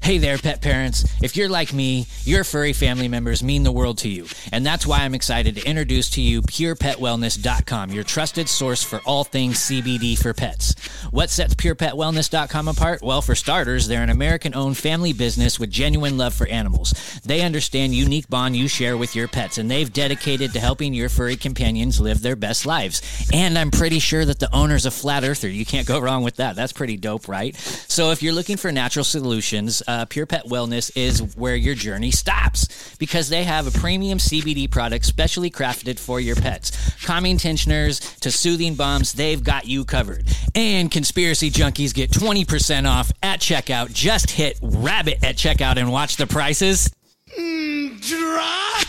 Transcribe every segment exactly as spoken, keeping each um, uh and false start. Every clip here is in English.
Hey there, pet parents. If you're like me, your furry family members mean the world to you. And that's why I'm excited to introduce to you pure pet wellness dot com, your trusted source for all things C B D for pets. What sets pure pet wellness dot com apart? Well, for starters, they're an American-owned family business with genuine love for animals. They understand unique bond you share with your pets, and they've dedicated to helping your furry companions live their best lives. And I'm pretty sure that the owner's a flat earther. You can't go wrong with that. That's pretty dope, right? So if you're looking for natural solutions, uh, Pure Pet Wellness is where your journey stops, because they have a premium C B D product specially crafted for your pets. Calming tensioners to soothing bombs, they've got you covered. And conspiracy junkies get twenty percent off at checkout. Just hit rabbit at checkout and watch the prices mm, drop.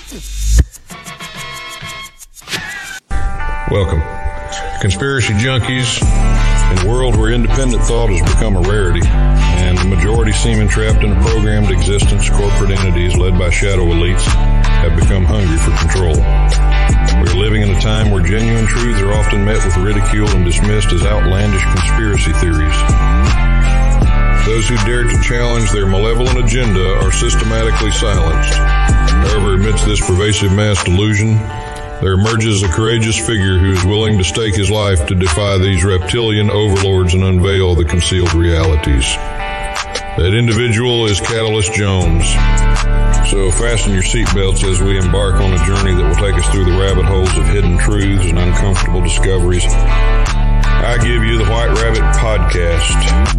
Welcome, conspiracy junkies. In a world where independent thought has become a rarity and the majority seeming trapped in a programmed existence, corporate entities led by shadow elites have become hungry for control. We are living in a time where genuine truths are often met with ridicule and dismissed as outlandish conspiracy theories. Those who dare to challenge their malevolent agenda are systematically silenced. However, amidst this pervasive mass delusion, there emerges a courageous figure who is willing to stake his life to defy these reptilian overlords and unveil the concealed realities. That individual is Catalyst Jones. So fasten your seatbelts as we embark on a journey that will take us through the rabbit holes of hidden truths and uncomfortable discoveries. I give you the White Rabbit Podcast.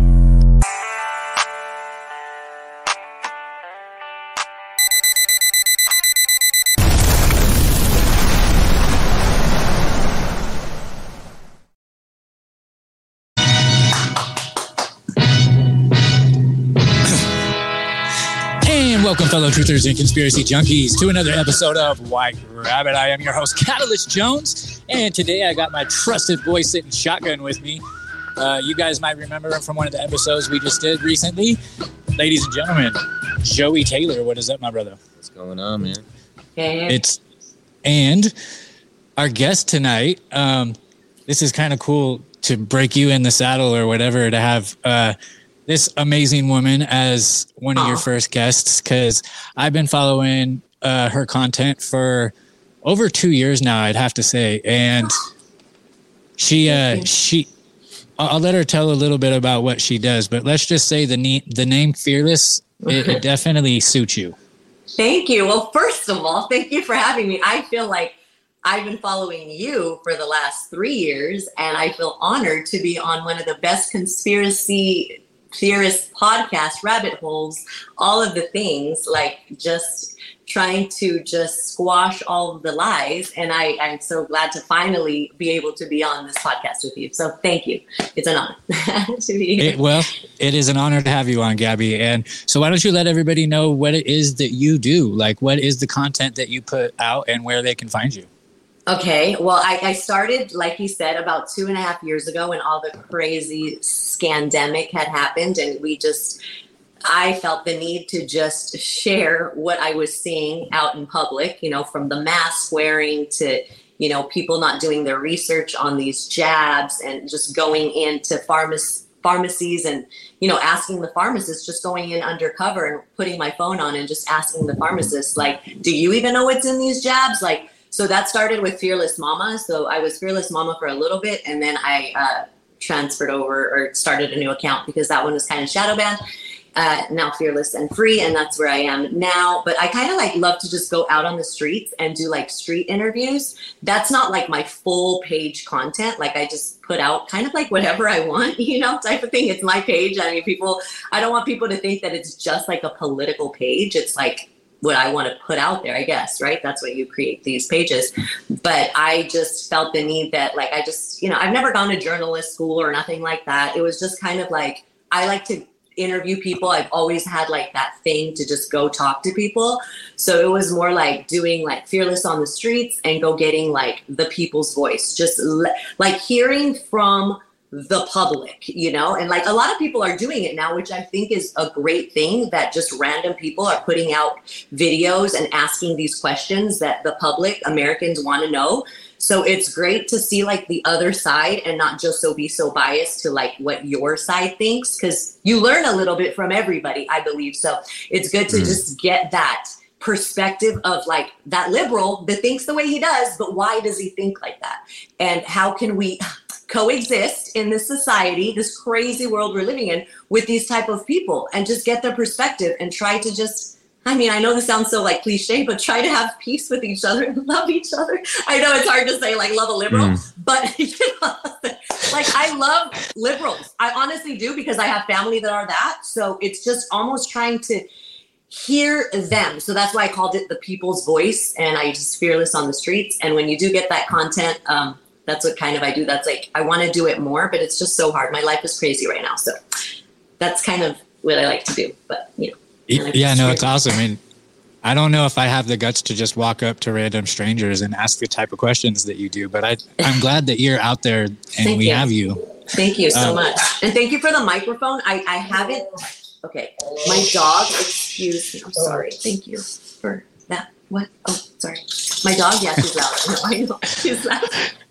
Welcome, fellow truthers and conspiracy junkies, to another episode of White Rabbit. I am your host, Catalyst Jones, and today I got my trusted boy sitting shotgun with me. Uh, you guys might remember him from one of the episodes we just did recently. Ladies and gentlemen, Joey Taylor. What is up, my brother? What's going on, man? Hey. It's and our guest tonight. Um, this is kind of cool to break you in the saddle or whatever, to have uh, this amazing woman as one of Aww. your first guests, because I've been following uh, her content for over two years now, I'd have to say. And she, uh, she, I'll let her tell a little bit about what she does, but let's just say the, ne- the name Fearless, it, it definitely suits you. Thank you. Well, first of all, thank you for having me. I feel like I've been following you for the last three years, and I feel honored to be on one of the best conspiracy theorist podcasts, rabbit holes, all of the things, like just trying to just squash all of the lies. And I, I'm so glad to finally be able to be on this podcast with you. So thank you. It's an honor to be here. It, well, it is an honor to have you on, Gabby. And so why don't you let everybody know what it is that you do? Like, what is the content that you put out and where they can find you? Okay, well, I, I started, like you said, about two and a half years ago when all the crazy scandemic had happened, and we just, I felt the need to just share what I was seeing out in public, you know, from the mask wearing to, you know, people not doing their research on these jabs and just going into pharmac- pharmacies and, you know, asking the pharmacist, just going in undercover and putting my phone on and just asking the pharmacist, like, do you even know what's in these jabs? Like, so that started with Fearless Mama. So I was Fearless Mama for a little bit, and then I uh, transferred over or started a new account because that one was kind of shadow banned. Uh, now Fearless and Free, and that's where I am now. But I kind of like love to just go out on the streets and do like street interviews. That's not like my full page content. Like I just put out kind of like whatever I want, you know, type of thing. It's my page. I mean, people, I don't want people to think that it's just like a political page. It's like what I want to put out there, I guess, right? That's what you create these pages. But I just felt the need that like, I just, you know, I've never gone to journalist school or nothing like that. It was just kind of like, I like to interview people. I've always had like that thing to just go talk to people. So it was more like doing like Fearless on the streets and go getting like the people's voice, just le- like hearing from the public, you know, and like a lot of people are doing it now, which I think is a great thing, that just random people are putting out videos and asking these questions that the public, Americans, want to know. So it's great to see like the other side and not just so be so biased to like what your side thinks, because you learn a little bit from everybody, I believe. So it's good to mm. just get that perspective of like that liberal that thinks the way he does, but why does he think like that? And how can we coexist in this society, this crazy world we're living in, with these type of people, and just get their perspective and try to just, I mean, I know this sounds so like cliche, but try to have peace with each other and love each other. I know it's hard to say like love a liberal, mm. but you know, like I love liberals. I honestly do, because I have family that are that. So it's just almost trying to hear them. So that's why I called it the people's voice, and I just fearless on the streets. And when you do get that content, um, that's what kind of I do. That's like, I want to do it more, but it's just so hard. My life is crazy right now. So that's kind of what I like to do, but you know. Yeah, no, it's awesome. I mean, I don't know if I have the guts to just walk up to random strangers and ask the type of questions that you do, but I, I'm glad that you're out there and thank we you. have you. Thank you so um, much. And thank you for the microphone. I, I haven't, okay. My dog, excuse me, I'm sorry. Thank you for that. What? Oh, sorry. My dog, yeah, she's loud. No, I know, she's loud.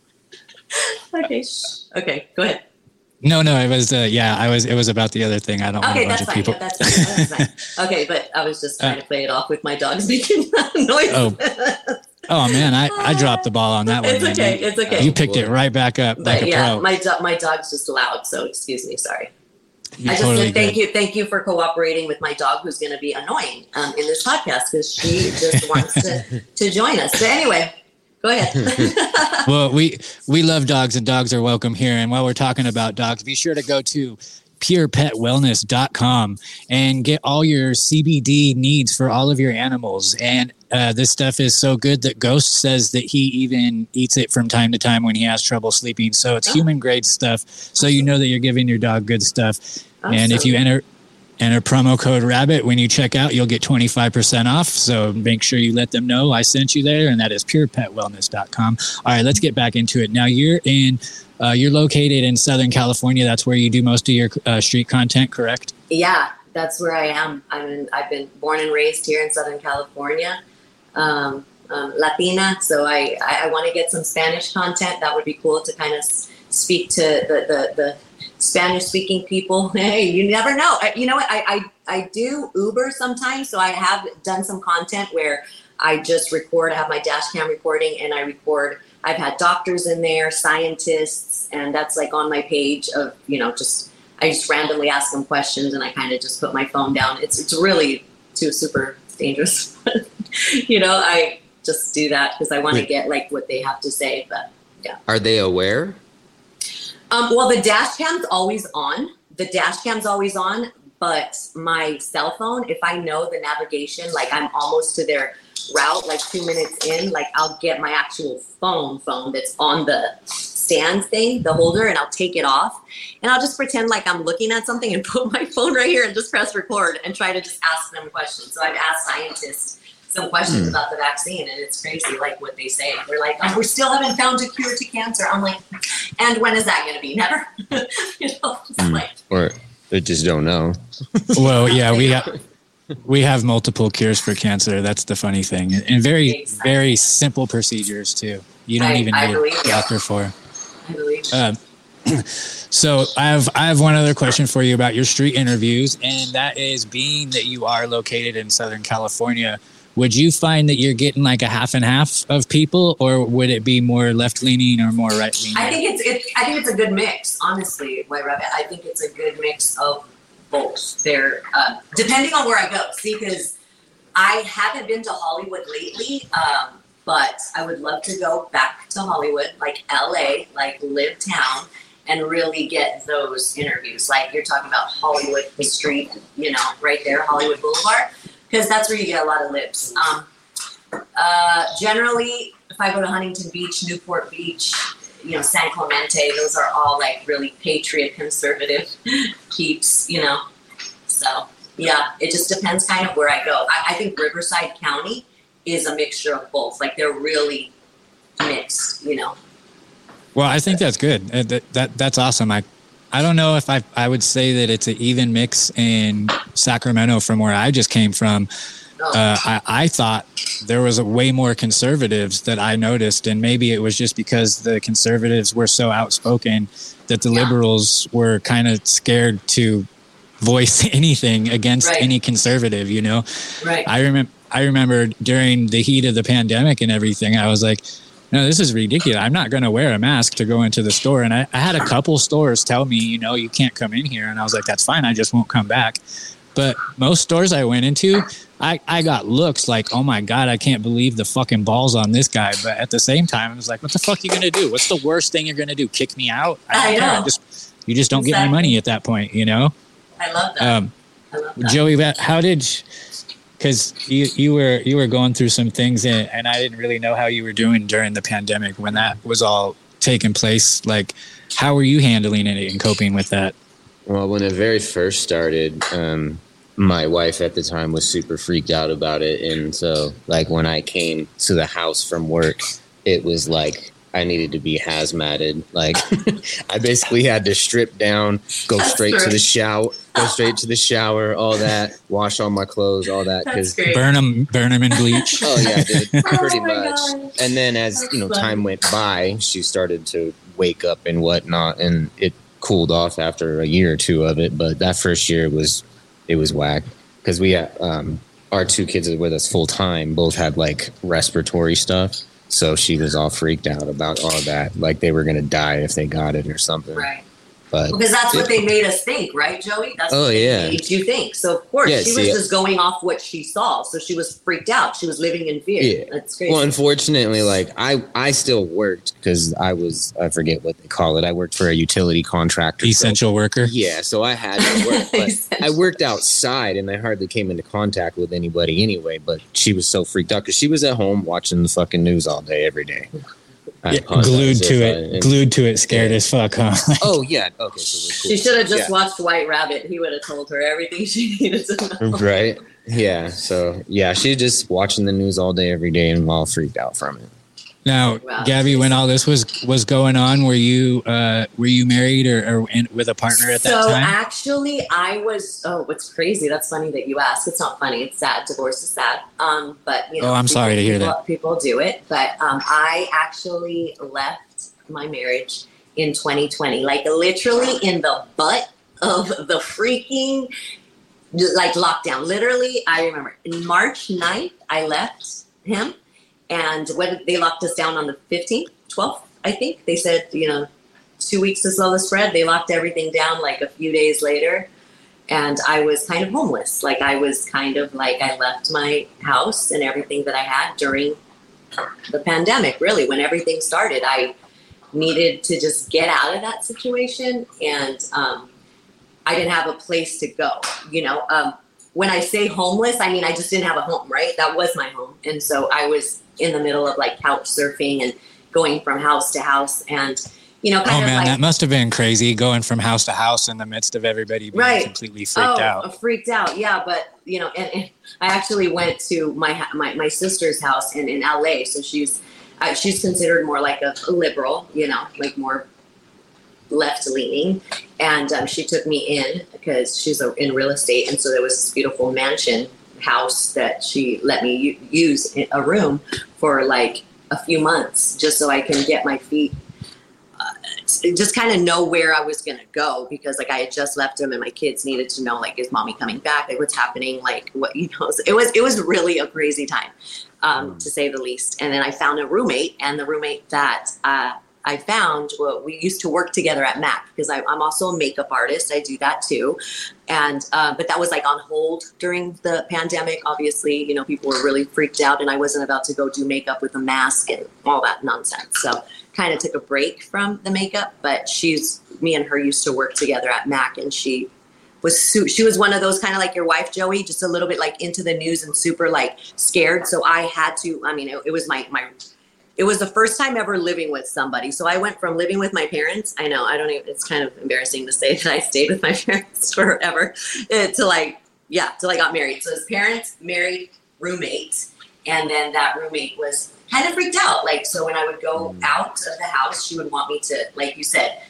Okay. Okay, go ahead. No, no, it was, uh, yeah, I was, it was about the other thing. I don't okay, want a bunch of fine. people. Yeah, that's fine. That's fine. Okay, but I was just trying uh, to play it off with my dogs making noise. Oh, oh man, I, I dropped the ball on that one. It's okay, man. it's okay. You picked it right back up but like a yeah, pro. my, do- my dog's just loud, so excuse me, sorry. You're I just totally said thank good. you, thank you for cooperating with my dog, who's going to be annoying um, in this podcast, because she just wants to, to join us. So anyway, go ahead. Well, we we love dogs, and dogs are welcome here. And while we're talking about dogs, be sure to go to pure pet wellness dot com and get all your C B D needs for all of your animals. And uh, this stuff is so good that Ghost says that he even eats it from time to time when he has trouble sleeping. So it's oh. human grade stuff. So you know that you're giving your dog good stuff. Awesome. And if you enter enter promo code RABBIT when you check out, you'll get twenty-five percent off. So make sure you let them know I sent you there, and that is pure pet wellness dot com. All right, let's get back into it. Now you're in, uh, you're located in Southern California. That's where you do most of your uh, street content, correct? Yeah, that's where I am. I'm in, I've been born and raised here in Southern California, um, um, Latina. So I, I, I want to get some Spanish content. That would be cool to kind of speak to the, the, the Spanish speaking people. Hey, you never know. I, you know what? I, I, I do Uber sometimes. So I have done some content where I just record, I have my dash cam recording, and I record, I've had doctors in there, scientists, and that's like on my page of, you know, just, I just randomly ask them questions, and I kind of just put my phone down. It's, it's really too super dangerous. You know, I just do that because I want to get like what they have to say, but yeah. Are they aware? Um, well, the dash cam's always on. The dash cam's always on, but my cell phone, if I know the navigation, like I'm almost to their route, like two minutes in, like I'll get my actual phone phone that's on the stand thing, the holder, and I'll take it off, and I'll just pretend like I'm looking at something and put my phone right here and just press record and try to just ask them questions. So I've asked scientists some questions mm. about the vaccine, and it's crazy, like what they say. They're like, oh, we still haven't found a cure to cancer. I'm like, and when is that going to be? Never. You know, mm. like, or they just don't know. Well, yeah, we have we have multiple cures for cancer. That's the funny thing, and very exactly. very simple procedures too. You don't I, even I need a doctor you. for. I believe. Uh, so I have I have one other question for you about your street interviews, and that is, being that you are located in Southern California, would you find that you're getting like a half and half of people, or would it be more left leaning or more right leaning? I think it's it, I think it's a good mix, honestly, White Rabbit. I think it's a good mix of both. They're uh, depending on where I go. See, because I haven't been to Hollywood lately, um, but I would love to go back to Hollywood, like L A, like live town, and really get those interviews. Like you're talking about Hollywood Street, you know, right there, Hollywood Boulevard. Because that's where you get a lot of lips. Um, uh, generally, if I go to Huntington Beach, Newport Beach, you know, San Clemente, those are all like really patriot, conservative peeps, you know. So, yeah, it just depends kind of where I go. I, I think Riverside County is a mixture of both. Like, they're really mixed, you know. Well, I think that's good. That, that That's awesome. I I don't know if I I would say that it's an even mix in Sacramento from where I just came from. Uh, I, I thought there was a way more conservatives that I noticed, and maybe it was just because the conservatives were so outspoken that the yeah. liberals were kind of scared to voice anything against right. any conservative, you know? Right. I remember, I remember during the heat of the pandemic and everything, I was like, no, this is ridiculous. I'm not going to wear a mask to go into the store. And I, I had a couple stores tell me, you know, you can't come in here. And I was like, that's fine. I just won't come back. But most stores I went into, I, I got looks like, oh my God, I can't believe the fucking balls on this guy. But at the same time, I was like, what the fuck are you going to do? What's the worst thing you're going to do? Kick me out? I, I know. I just, you just don't exactly. get my money at that point, you know? I love that. Um, I love that. Joey, how did, because you, you were you were going through some things and, and I didn't really know how you were doing during the pandemic when that was all taking place. Like, how were you handling it and coping with that? Well, when it very first started, um, my wife at the time was super freaked out about it. And so, like, when I came to the house from work, it was like I needed to be hazmated. Like, I basically had to strip down, go That's straight true. to the shower, go straight to the shower, all that, wash all my clothes, all that. Because burn them, burn them in bleach. Oh, yeah, dude, pretty oh much. God. And then as, you know, time went by, she started to wake up and whatnot, and it cooled off after a year or two of it, but that first year was it was whack because we had um our two kids that were with us full time both had like respiratory stuff, so she was all freaked out about all that, like they were gonna die if they got it or something. Right. But because that's it, what they made us think, right, Joey? That's oh what they yeah made you think. So of course yeah, she see, was just going off what she saw, so she was freaked out. She was living in fear. Yeah. That's crazy. Well, unfortunately, like I, I still worked because I was I forget what they call it. I worked for a utility contractor. Essential so, worker. Yeah, so I had to work, but I worked outside and I hardly came into contact with anybody anyway. But she was so freaked out because she was at home watching the fucking news all day, every day. Yeah, glued to it, I, glued to it, scared yeah. as fuck, huh? Oh yeah, okay. So cool. She should have just yeah. watched White Rabbit. He would have told her everything she needed to know. Right? Yeah. So yeah, she's just watching the news all day, every day, and all freaked out from it. Now, wow. Gabby, when all this was was going on, were you uh, were you married or, or in, with a partner at that so time? So actually, I was. Oh, what's crazy? That's funny that you ask. It's not funny. It's sad. Divorce is sad. Um, but you know, oh, I'm people, sorry to hear people, that. People do it, but um, I actually left my marriage in twenty twenty, like literally in the butt of the freaking like lockdown. Literally, I remember in March ninth, I left him. And when they locked us down on the fifteenth, twelfth, I think, they said, you know, two weeks to slow the spread. They locked everything down like a few days later. And I was kind of homeless. Like I was kind of like I left my house and everything that I had during the pandemic, really, when everything started. I needed to just get out of that situation. And um, I didn't have a place to go, you know. Um, when I say homeless, I mean I just didn't have a home, right? That was my home. And so I was in the middle of like couch surfing and going from house to house and, you know, kind oh of man, like, that must have been crazy going from house to house in the midst of everybody being right. completely freaked oh, out. Freaked out. Yeah. But you know, and, and I actually went to my, my, my sister's house in, in L A. So she's, uh, she's considered more like a, a liberal, you know, like more left leaning. And um, she took me in because she's a, in real estate. And so there was this beautiful mansion house that she let me u- use in a room for like a few months just so I can get my feet, uh, just kind of know where I was going to go because like I had just left him and my kids needed to know like, is mommy coming back? Like what's happening? Like what, you know, it was, it was really a crazy time um, to say the least. And then I found a roommate and the roommate that, uh, I found, well, we used to work together at MAC because I, I'm also a makeup artist. I do that too. And, uh, but that was like on hold during the pandemic. Obviously, you know, people were really freaked out and I wasn't about to go do makeup with a mask and all that nonsense. So kind of took a break from the makeup, but she's, me and her used to work together at MAC and she was, su- she was one of those kind of like your wife, Joey, just a little bit like into the news and super like scared. So I had to, I mean, it, it was my, my, It was the first time ever living with somebody. So I went from living with my parents. I know, I don't even, it's kind of embarrassing to say that I stayed with my parents forever to like, yeah, till I got married. So his parents, married, roommate. And then that roommate was kind of freaked out. Like, so when I would go out of the house, she would want me to, like you said,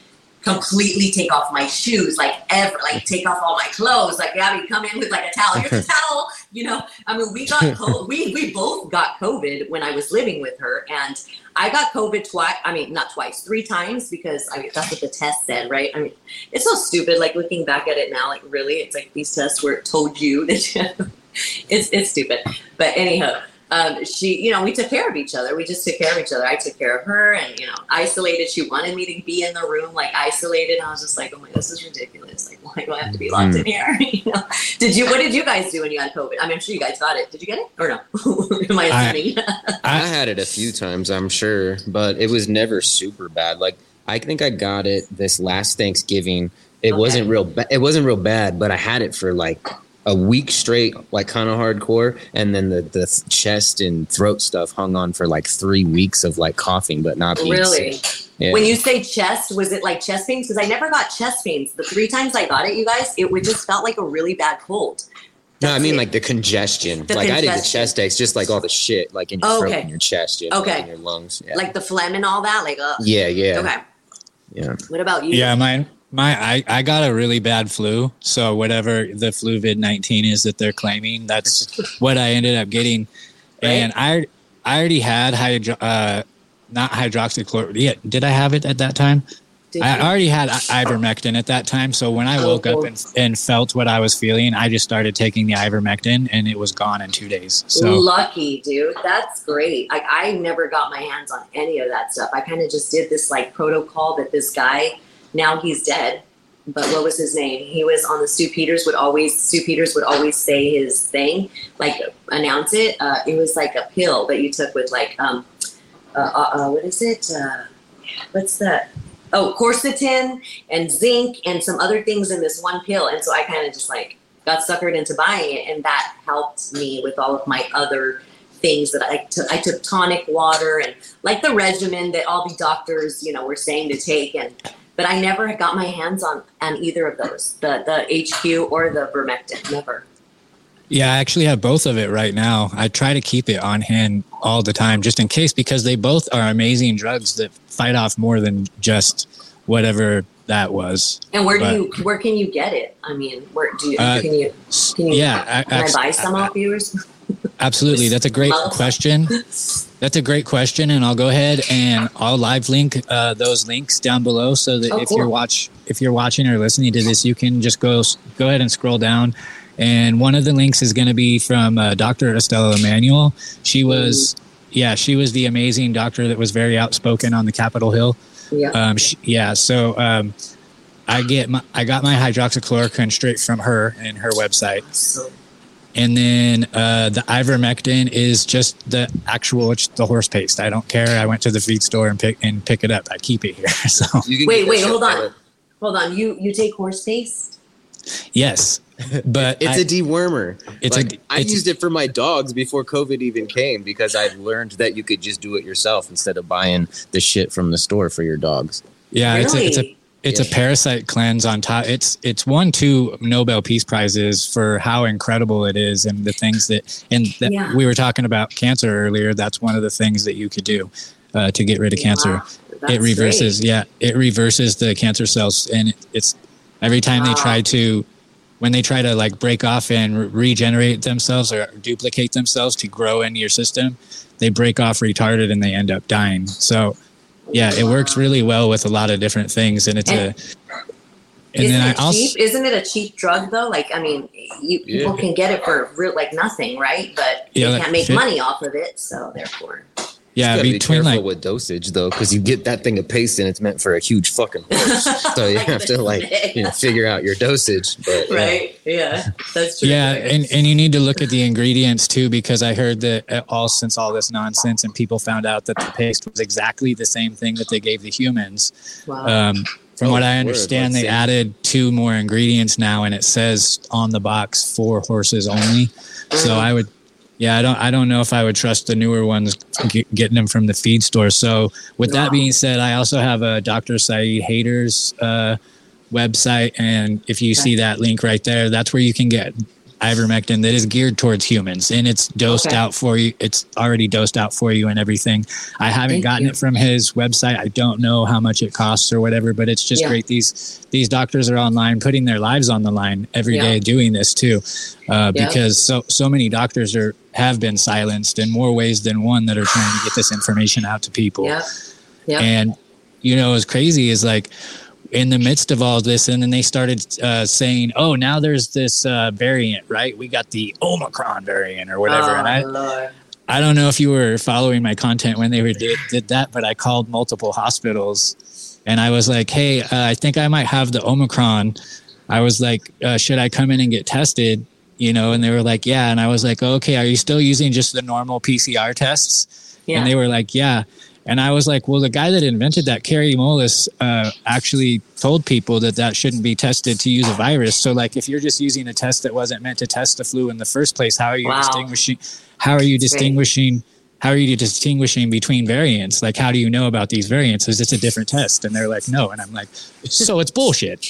completely take off my shoes, like ever, like take off all my clothes. Like Gabby, come in with like a towel. Here's a towel. You know, I mean, we got co- we we both got COVID when I was living with her, and I got COVID twice. I mean, not twice, three times, because I mean that's what the test said, right? I mean, it's so stupid. Like looking back at it now, like really, it's like these tests were told you that you it's it's stupid. But anyhow. Um, she, you know, we took care of each other. We just took care of each other. I took care of her and, you know, isolated. She wanted me to be in the room, like isolated. I was just like, oh my, this is ridiculous. Like, why do I have to be locked mm. in here? You know, did you, what did you guys do when you got COVID? I mean, I'm sure you guys got it. Did you get it or no? Am I assuming? I, I had it a few times, I'm sure, but it was never super bad. Like, I think I got it this last Thanksgiving. It okay. wasn't real bad. It wasn't real bad, but I had it for like a week straight, like kind of hardcore, and then the, the chest and throat stuff hung on for like three weeks of like coughing, but not being really. sick. Yeah. When you say chest, was it like chest pains? Because I never got chest pains. The three times I got it, you guys, it would just felt like a really bad cold. That's no, I mean it. like the congestion. The like congestion. I did the chest aches, just like all the shit, like in your oh, throat okay. and your chest, you know, okay, like in your lungs, yeah. like the phlegm and all that. Like, uh, yeah, yeah, okay, yeah. What about you? Yeah, mine. My, I, I got a really bad flu. So whatever the Fluvid nineteen is that they're claiming, that's what I ended up getting. Right. And I, I already had hydro, uh, not hydroxychloroquine. Yeah, did I have it at that time? Did I you? already had ivermectin at that time. So when I woke oh, up and, and felt what I was feeling, I just started taking the ivermectin and it was gone in two days. So lucky, dude. That's great. I, I never got my hands on any of that stuff. I kind of just did this like protocol that this guy, now he's dead, but what was his name? He was on the Stu Peters would always, Stu Peters would always say his thing, like announce it. Uh, it was like a pill that you took with like, um, uh, uh, what is it? Uh, what's that? Oh, quercetin and zinc and some other things in this one pill. And so I kind of just like got suckered into buying it. And that helped me with all of my other things that I took. I took tonic water and like the regimen that all the doctors, you know, were saying to take. And but I never got my hands on, on either of those, the, the H Q or the Vermectin, never. Yeah, I actually have both of it right now. I try to keep it on hand all the time just in case, because they both are amazing drugs that fight off more than just whatever that was. And where do but, you, where can you get it? I mean, where do you, uh, can you, can you, yeah, can I, I buy some off yours? Absolutely. That's a great question. That's a great question. And I'll go ahead and I'll live link uh, those links down below so that oh, if cool. you're watch, if you're watching or listening to this, you can just go, go ahead and scroll down. And one of the links is going to be from uh, Doctor Estella Emanuel. She was, mm. yeah, she was the amazing doctor that was very outspoken on the Capitol Hill. Yeah. Um, she, yeah. So um, I get my, I got my hydroxychloroquine straight from her and her website. So- And then uh, the ivermectin is just the actual, it's the horse paste. I don't care. I went to the feed store and pick and pick it up. I keep it here. So wait, wait, hold on, hold on. You you take horse paste? Yes, but it's I, a dewormer. It's like, a, I it's used it for my dogs before COVID even came because I learned that you could just do it yourself instead of buying the shit from the store for your dogs. Yeah, really? it's a, it's a It's yeah. a parasite cleanse on top. It's it's won two Nobel Peace Prizes for how incredible it is and the things that and that yeah. we were talking about cancer earlier. That's one of the things that you could do uh, to get rid of cancer. Wow. It reverses, great. yeah, it reverses the cancer cells, and it, it's every time wow. they try to, when they try to like break off and re- regenerate themselves or duplicate themselves to grow in your system, they break off retarded and they end up dying. So. Yeah, it works really well with a lot of different things, and it's and, a. And isn't then it I also, cheap? Isn't it a cheap drug though? Like, I mean, you yeah. people can get it for real, like nothing, right? But yeah, they can't make fit. money off of it, so therefore. Yeah, you between be careful like with dosage though, because you get that thing of paste and it's meant for a huge fucking horse, so you have to like you know figure out your dosage. But, right? Yeah. yeah, that's true. Yeah, and, and you need to look at the ingredients too, because I heard that all since all this nonsense and people found out that the paste was exactly the same thing that they gave the humans. Wow. Um, from oh, what I understand, word, they see. added two more ingredients now, and it says on the box for horses only. Mm. So I would. Yeah, I don't. I don't know if I would trust the newer ones get, getting them from the feed store. So, with wow. that being said, I also have a Doctor Saeed Hader's uh, website, and if you okay. see that link right there, that's where you can get ivermectin that is geared towards humans, and it's dosed Okay. out for you. It's already dosed out for you and everything. I haven't Thank gotten you. it from his website. I don't know how much it costs or whatever, but it's just Yeah. great. These these doctors are online putting their lives on the line every Yeah. day doing this too, uh, Yeah. because so so many doctors are have been silenced in more ways than one that are trying to get this information out to people. Yeah. Yeah. And you know, what's crazy is like in the midst of all this, and then they started uh, saying, "Oh, now there's this uh, variant, right? We got the Omicron variant or whatever." Oh, and I, Lord. I don't know if you were following my content when they were did, did that, but I called multiple hospitals, and I was like, "Hey, uh, I think I might have the Omicron." I was like, uh, "Should I come in and get tested?" You know, and they were like, "Yeah." And I was like, "Okay, are you still using just the normal P C R tests?" Yeah. And they were like, "Yeah." And I was like, well, the guy that invented that, Kerry Mullis, uh, actually told people that that shouldn't be tested to use a virus. So, like, if you're just using a test that wasn't meant to test the flu in the first place, how are you Wow. distinguishing? How are you distinguishing? How are you distinguishing between variants? Like, how do you know about these variants? Is this a different test? And they're like, no. And I'm like, so it's bullshit.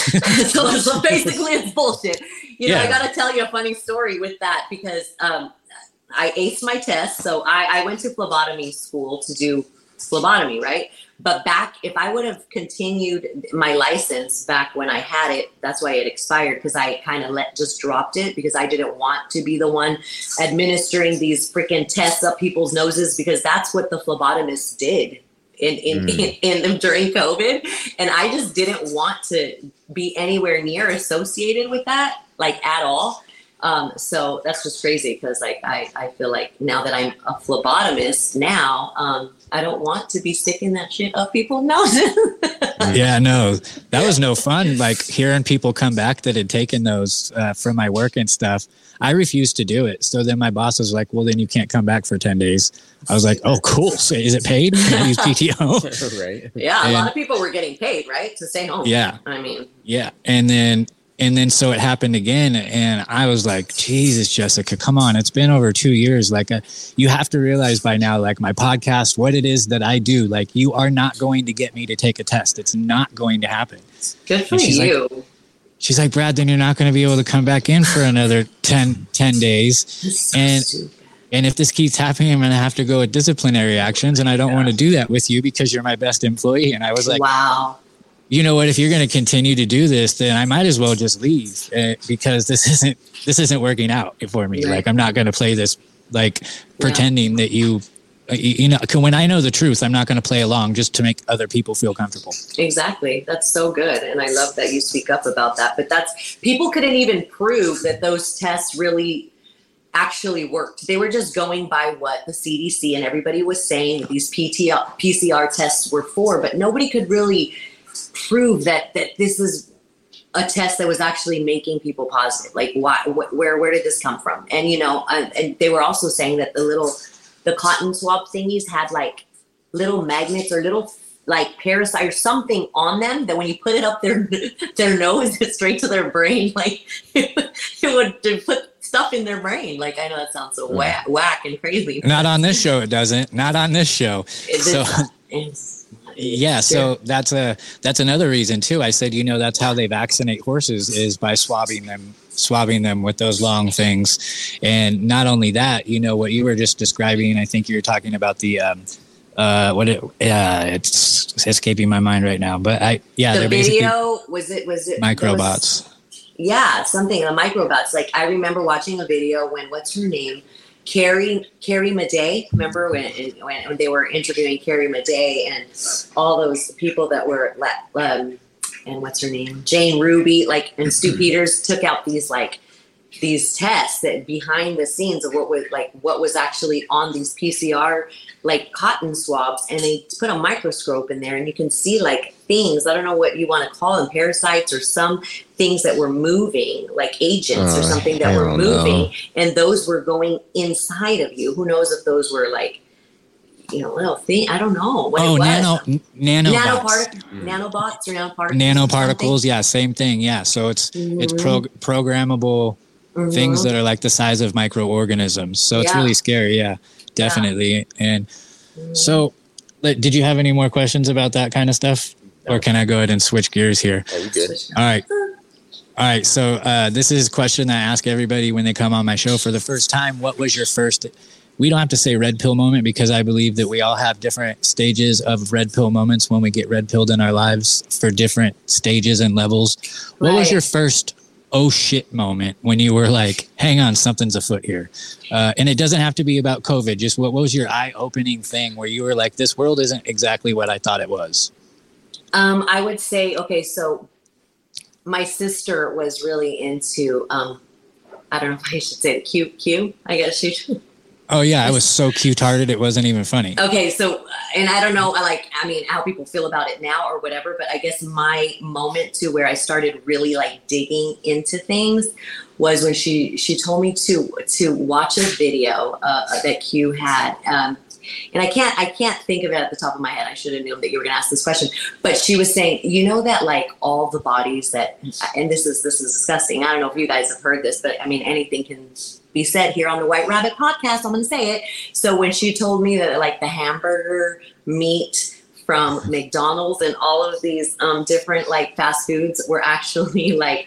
so, so basically, it's bullshit. You know, Yeah. I got to tell you a funny story with that because um, I aced my test. So I, I went to phlebotomy school to do phlebotomy, right? But back, if I would have continued my license back when I had it, that's why it expired, because I kind of let just dropped it because I didn't want to be the one administering these freaking tests up people's noses, because that's what the phlebotomists did in in, Mm. in, in them during COVID. And I just didn't want to be anywhere near associated with that, like at all. Um, so that's just crazy because like I, I feel like now that I'm a phlebotomist now, um, I don't want to be sticking that shit up people's noses. Yeah, no, that was no fun. Like hearing people come back that had taken those uh, from my work and stuff. I refused to do it. So then my boss was like, well, then you can't come back for ten days. I was like, oh, cool. So is it paid? Can I use P T O? Right. Yeah, a And- lot of people were getting paid, right, to stay home. Yeah. I mean, Yeah. And then, and then so it happened again. And I was like, Jesus, Jessica, come on. It's been over two years. Like a, you have to realize by now, like my podcast, what it is that I do, like you are not going to get me to take a test. It's not going to happen. good for And she's you. like- She's like, Brad, then you're not going to be able to come back in for another ten, ten days. So and- stupid. And if this keeps happening, I'm going to have to go with disciplinary actions. And I don't want to do that with you because you're my best employee. And I was like, Wow. you know what, if you're going to continue to do this, then I might as well just leave uh, because this isn't, this isn't working out for me. Right. Like, I'm not going to play this, like pretending that you, uh, you, you know, 'cause when I know the truth, I'm not going to play along just to make other people feel comfortable. Exactly. That's so good. And I love that you speak up about that. But that's, people couldn't even prove that those tests really actually worked. They were just going by what the C D C and everybody was saying that these P T R, P C R tests were for, but nobody could really prove that, that this is a test that was actually making people positive. Like why, wh- where, where did this come from? And, you know, and, and they were also saying that the little, the cotton swab thingies had like little magnets or little like parasite or something on them that when you put it up their their nose, it's straight to their brain. Like it would it put stuff in their brain. Like I know that sounds so whack, whack and crazy. Not on this show. It doesn't. Not on this show. It's- So it's- yeah. So that's a, that's another reason too. I said, you know, that's how they vaccinate horses is by swabbing them, swabbing them with those long things. And not only that, you know, what you were just describing, I think you were talking about the, um, uh, what it, uh, it's escaping my mind right now, but I, yeah, the they're basically video was it was it it was- microbots. yeah, something the microbots. Like I remember watching a video when what's her name, Carrie Carrie Madej. Remember when when they were interviewing Carrie Madej and all those people that were um, and what's her name, Jane Ruby, like and Stu Peters took out these like these tests that behind the scenes of what was like what was actually on these P C R like cotton swabs, and they put a microscope in there and you can see like things, I don't know what you want to call them, parasites or some things that were moving, like agents or Oh, something that were hell moving, no. and those were going inside of you. Who knows if those were like, you know, little thing, I don't know what Oh, it was. nano, nanobots. Nanopartic- nanobots or nanoparticles. or Nanoparticles. Yeah. Same thing. Yeah. So it's, it's pro- programmable something. things Mhm. that are like the size of microorganisms. So it's Yeah. really scary. Yeah, definitely. And so, like, did you have any more questions about that kind of stuff? Or can I go ahead and switch gears here? Are you good? All right. All right. So uh, this is a question that I ask everybody when they come on my show for the first time. What was your first, we don't have to say red pill moment because I believe that we all have different stages of red pill moments when we get red pilled in our lives for different stages and levels. What Right. was your first oh shit moment when you were like, hang on, something's afoot here? Uh, and it doesn't have to be about COVID. Just what, what was your eye opening thing where you were like, this world isn't exactly what I thought it was? Um, I would say, okay, so my sister was really into, um, I don't know if I should say it, Q, Q, I guess she should. Oh yeah, I was so cute-hearted, it wasn't even funny. Okay, so, and I don't know, like, I mean, how people feel about it now or whatever, but I guess my moment to where I started really like digging into things was when she she told me to to watch a video uh, that Q had. Um, and I can't I can't think of it at the top of my head. I should have known that you were going to ask this question. But she was saying, you know that like all the bodies that, and this is this is disgusting. I don't know if you guys have heard this, but I mean anything can be said here on the White Rabbit podcast. I'm going to say it. So when she told me that like the hamburger meat from McDonald's and all of these um, different like fast foods were actually like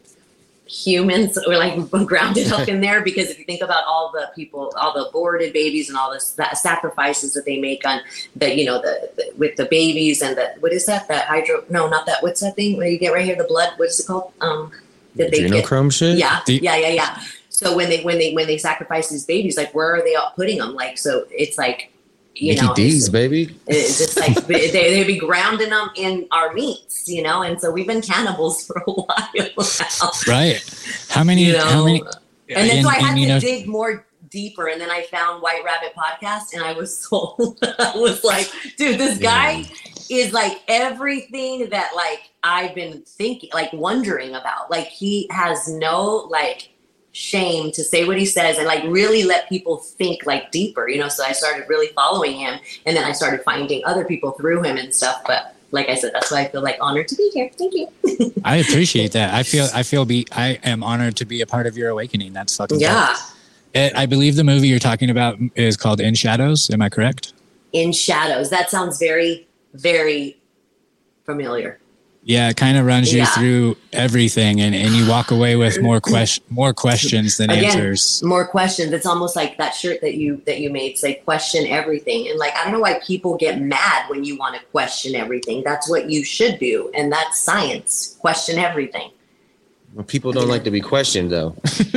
humans were like grounded up in there, because if you think about all the people, all the aborted babies and all the sacrifices that they make on the, you know, the, the with the babies and the, what is that? That hydro, no, not that. What's that thing where you get right here, the blood, what is it called? Um, that they Adrenochrome shit? Yeah, The- yeah, yeah, yeah. So when they, when they, when they sacrifice these babies, like where are they all putting them? Like, so it's like, you Mickey know, D's, it's, baby. it's just like they, they'd be grounding them in our meats, you know? And so we've been cannibals for a while now. Right. How many, You know, how many, and then and- so I had and, you to know- dig more deeper, and then I found White Rabbit Podcast, and I was so I was like, dude, this guy is like everything that like I've been thinking, like wondering about. Like he has no like shame to say what he says and like really let people think like deeper, you know. So I started really following him, and then I started finding other people through him and stuff. But like I said, that's why I feel like honored to be here. Thank you. I appreciate that. I feel, I feel be, I am honored to be a part of your awakening. That's fucking Yeah. dope. It, I believe the movie you're talking about is called In Shadows. Am I correct? In Shadows. That sounds very, very familiar. Yeah, it kind of runs you Yeah. through everything, and, and you walk away with more question, more questions than Again, answers. more questions. It's almost like that shirt that you that you made, say question everything. And like I don't know why people get mad when you want to question everything. That's what you should do, and that's science. Question everything. Well, people don't like to be questioned, though.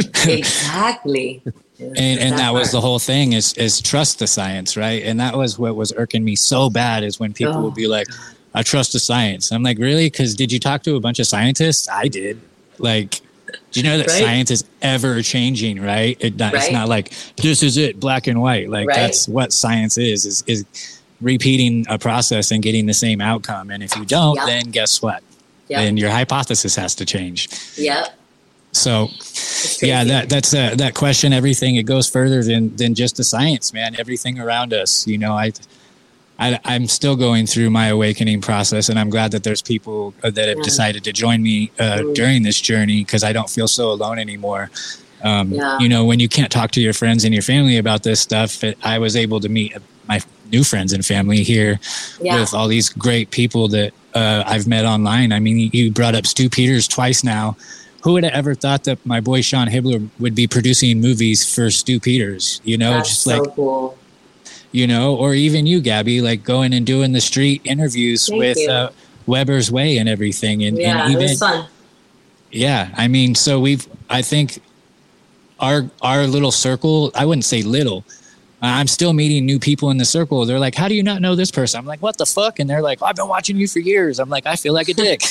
Exactly. And and that was the whole thing is is trust the science, right? And that was what was irking me so bad is when people Oh. would be like, I trust the science. I'm like, really? Because did you talk to a bunch of scientists? I did. Like, do you know that Right. science is ever changing, right? It, not, It's Right. not like this is it, black and white. Like Right. that's what science is, is is repeating a process and getting the same outcome. And if you don't, Yep. then guess what? Yep. Then your hypothesis has to change. Yep. So It's yeah, crazy. that that's uh, that question. Everything it goes further than than just the science, man. Everything around us, you know. I, I I'm still going through my awakening process, and I'm glad that there's people uh, that have Yeah. decided to join me uh, Mm. during this journey because I don't feel so alone anymore. Um, Yeah. You know, when you can't talk to your friends and your family about this stuff, it, I was able to meet my new friends and family here Yeah. with all these great people that uh, I've met online. I mean, you brought up Stu Peters twice now. Who would have ever thought that my boy Sean Hibbler would be producing movies for Stu Peters? You know, That's just so like, cool. you know, or even you, Gabby, like going and doing the street interviews Thank with you. uh, Weber's Way and everything. And, Yeah, and it even, was fun. yeah, I mean, so we've, I think our, our little circle, I wouldn't say little, I'm still meeting new people in the circle. They're like, how do you not know this person? I'm like, what the fuck? And they're like, I've been watching you for years. I'm like, I feel like a dick.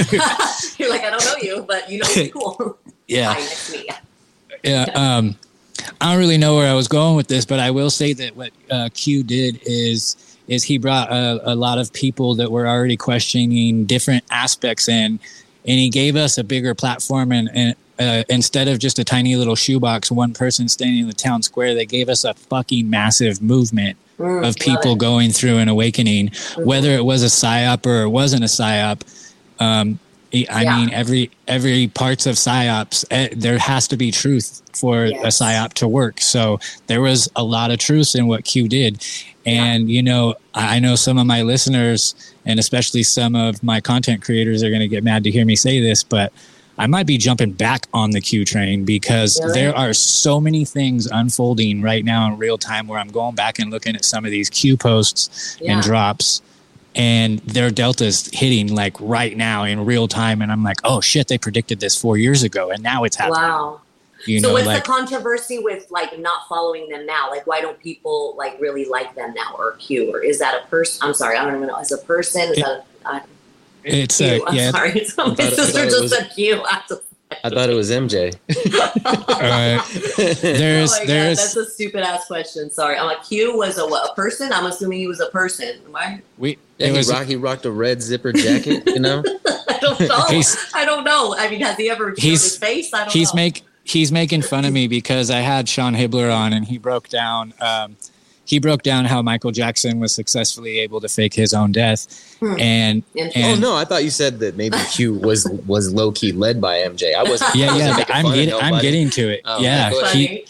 You're like, I don't know you, but you know me cool. Yeah. Hi, nice to meet you. Yeah. Um, I don't really know where I was going with this, but I will say that what uh, Q did is is he brought a, a lot of people that were already questioning different aspects in, and he gave us a bigger platform. And, and uh, instead of just a tiny little shoebox, one person standing in the town square, they gave us a fucking massive movement Mm, of love people it. going through an awakening, whether it was a psyop or it wasn't a psyop. Um, I Yeah. mean, every every parts of psyops, eh, there has to be truth for a Yes. psyop to work. So there was a lot of truth in what Q did. And, you know, I I know some of my listeners and especially some of my content creators are going to get mad to hear me say this, but I might be jumping back on the Q train because really? there are so many things unfolding right now in real time where I'm going back and looking at some of these Q posts yeah. and drops, and their delta's hitting like right now in real time. And I'm like, oh shit, they predicted this four years ago and now it's happening. Wow. You so know, what's like, the controversy with like not following them now? Like, why don't people like really like them now or Q? Or is that a person? I'm sorry, I don't even know. Is a person? Is it, that a, uh, it's Q? a, I'm yeah. sorry. So my sister just was, said Q. I, I thought it was M J. uh, there's, oh my there's. God, that's a stupid ass question. Sorry. I'm like, Q was a what? A person? I'm assuming he was a person. Am I? We. Yeah, it he, was, rock, he rocked a red zipper jacket. You know. I don't know. I don't know. I mean, has he ever shown his face? I don't he's know. Make, he's making fun of me because I had Sean Hibbler on and he broke down. Um, he broke down how Michael Jackson was successfully able to fake his own death. Hmm. And, and oh no, I thought you said that maybe Q was was low key led by M J. I wasn't. Yeah, yeah. wasn't I'm getting. I'm getting to it. Oh, yeah, he,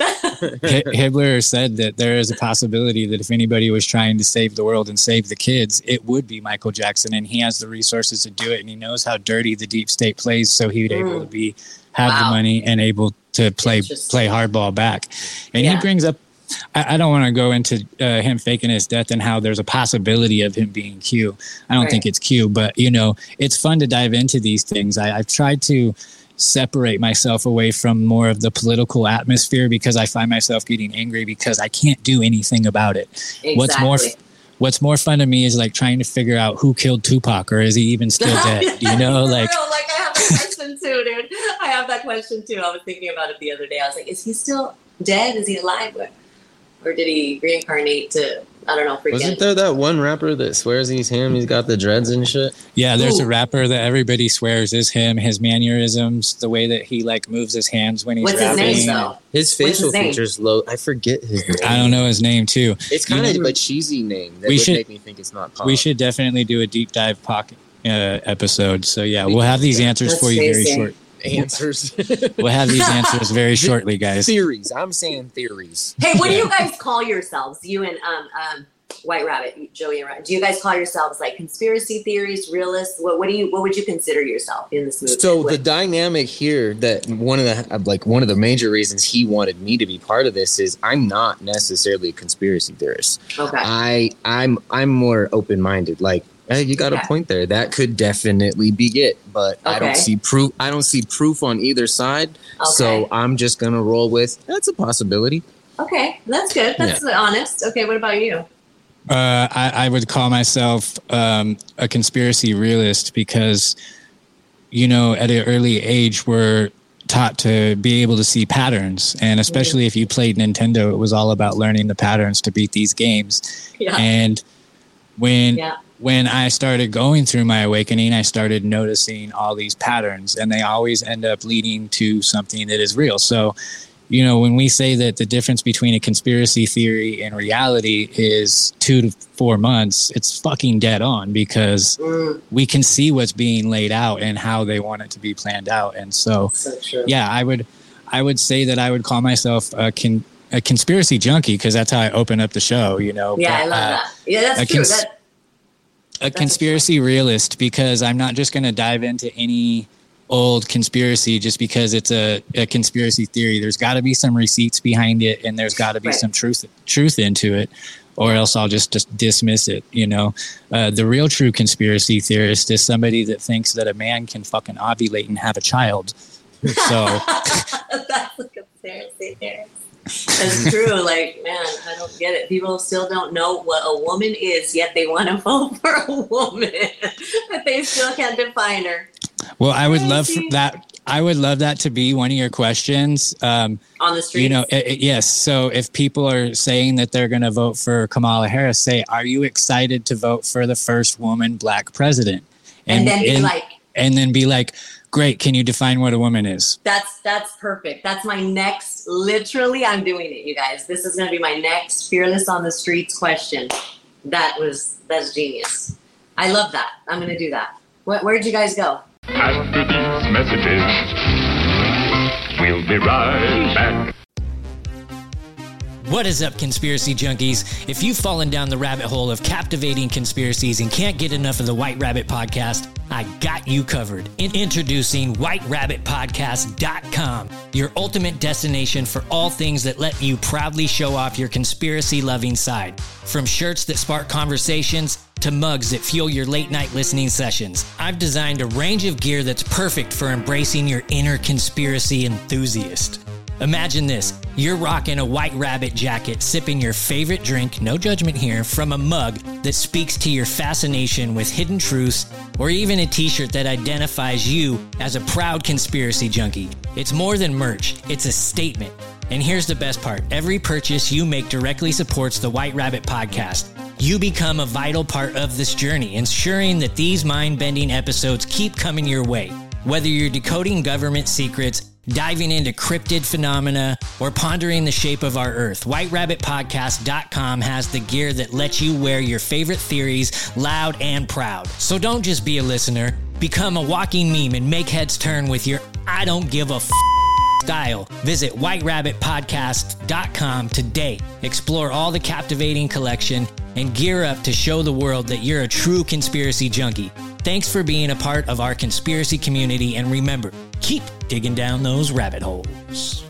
Hibbler said that there is a possibility that if anybody was trying to save the world and save the kids, it would be Michael Jackson, and he has the resources to do it, and he knows how dirty the deep state plays, so he would mm. able to be have wow. the money and able to play play hardball back. And yeah. he brings up. I, I don't want to go into uh, him faking his death and how there's a possibility of him being Q. I don't right. think it's Q, but you know, it's fun to dive into these things. I, I've tried to separate myself away from more of the political atmosphere because I find myself getting angry because I can't do anything about it. Exactly. What's more, what's more fun to me is like trying to figure out who killed Tupac or is he even still dead? You know, like. Real, like I have that question too, dude. I have that question too. I was thinking about it the other day. I was like, is he still dead? Is he alive? Or did he reincarnate to, I don't know, freaking... Wasn't there that one rapper that swears he's him? He's got the dreads and shit? Yeah, there's Ooh. a rapper that everybody swears is him. His mannerisms, the way that he, like, moves his hands when he's What's rapping. What's his name, though? His facial his features low. I forget his name. I don't know his name, too. It's kind of a cheesy name that we would should, make me think it's not pop. We should definitely do a deep dive pocket uh, episode. So, yeah, we'll have these answers That's for you crazy. very short. Answers. We'll have these answers very shortly, guys. Theories. I'm saying theories. Hey, what do you guys call yourselves? You and um um White Rabbit, Joey and Ryan. Do you guys call yourselves like conspiracy theories, realists? What what do you what would you consider yourself in this movie? So the dynamic here that one of the like one of the major reasons he wanted me to be part of this is I'm not necessarily a conspiracy theorist. Okay. I I'm I'm more open minded. Like hey, you got okay. a point there. That could definitely be it, but okay. I don't see proof. I don't see proof on either side. Okay. So I'm just gonna roll with that's a possibility. Okay, that's good. That's yeah. honest. Okay, what about you? Uh, I, I would call myself um, a conspiracy realist because, you know, at an early age, we're taught to be able to see patterns. And especially mm-hmm. if you played Nintendo, it was all about learning the patterns to beat these games. Yeah. And when yeah. when I started going through my awakening, I started noticing all these patterns, and they always end up leading to something that is real. So, you know, when we say that the difference between a conspiracy theory and reality is two to four months, it's fucking dead on because mm. we can see what's being laid out and how they want it to be planned out. And so, so true. yeah, I would, I would say that I would call myself a, con, a conspiracy junkie because that's how I open up the show, you know. Yeah, but, I love uh, that. Yeah, that's true. Cons- that, a that's conspiracy a realist because I'm not just going to dive into any old conspiracy just because it's a, a conspiracy theory. There's got to be some receipts behind it, and there's got to be right. some truth truth into it, or else I'll just, just dismiss it. You know, uh, the real true conspiracy theorist is somebody that thinks that a man can fucking ovulate and have a child. So that's a conspiracy theorist. That's true. Like, man, I don't get it. People still don't know what a woman is, yet they want to vote for a woman, but they still can't define her. Well, I would love for that. I would love that to be one of your questions. Um, On the street, you know, it, it, yes. So if people are saying that they're going to vote for Kamala Harris, say, "Are you excited to vote for the first woman black president?" And, and then be and, like, and then be like, "Great, can you define what a woman is?" That's that's perfect. That's my next. Literally, I'm doing it, you guys. This is going to be my next Fearless on the Streets question. That was that's genius. I love that. I'm going to do that. Where, where'd you guys go? After these messages, we'll be right back. What is up, conspiracy junkies? If you've fallen down the rabbit hole of captivating conspiracies and can't get enough of the White Rabbit Podcast, I got you covered. In introducing white rabbit podcast dot com, your ultimate destination for all things that let you proudly show off your conspiracy-loving side. From shirts that spark conversations to mugs that fuel your late-night listening sessions, I've designed a range of gear that's perfect for embracing your inner conspiracy enthusiast. Imagine this, you're rocking a White Rabbit jacket, sipping your favorite drink, no judgment here, from a mug that speaks to your fascination with hidden truths, or even a t-shirt that identifies you as a proud conspiracy junkie. It's more than merch, it's a statement. And here's the best part, every purchase you make directly supports the White Rabbit Podcast. You become a vital part of this journey, ensuring that these mind-bending episodes keep coming your way. Whether you're decoding government secrets, diving into cryptid phenomena, or pondering the shape of our Earth, white rabbit podcast dot com has the gear that lets you wear your favorite theories loud and proud. So don't just be a listener, become a walking meme and make heads turn with your I don't give a f- style. Visit white rabbit podcast dot com today. Explore all the captivating collection and gear up to show the world that you're a true conspiracy junkie. Thanks for being a part of our conspiracy community, and remember, keep digging down those rabbit holes.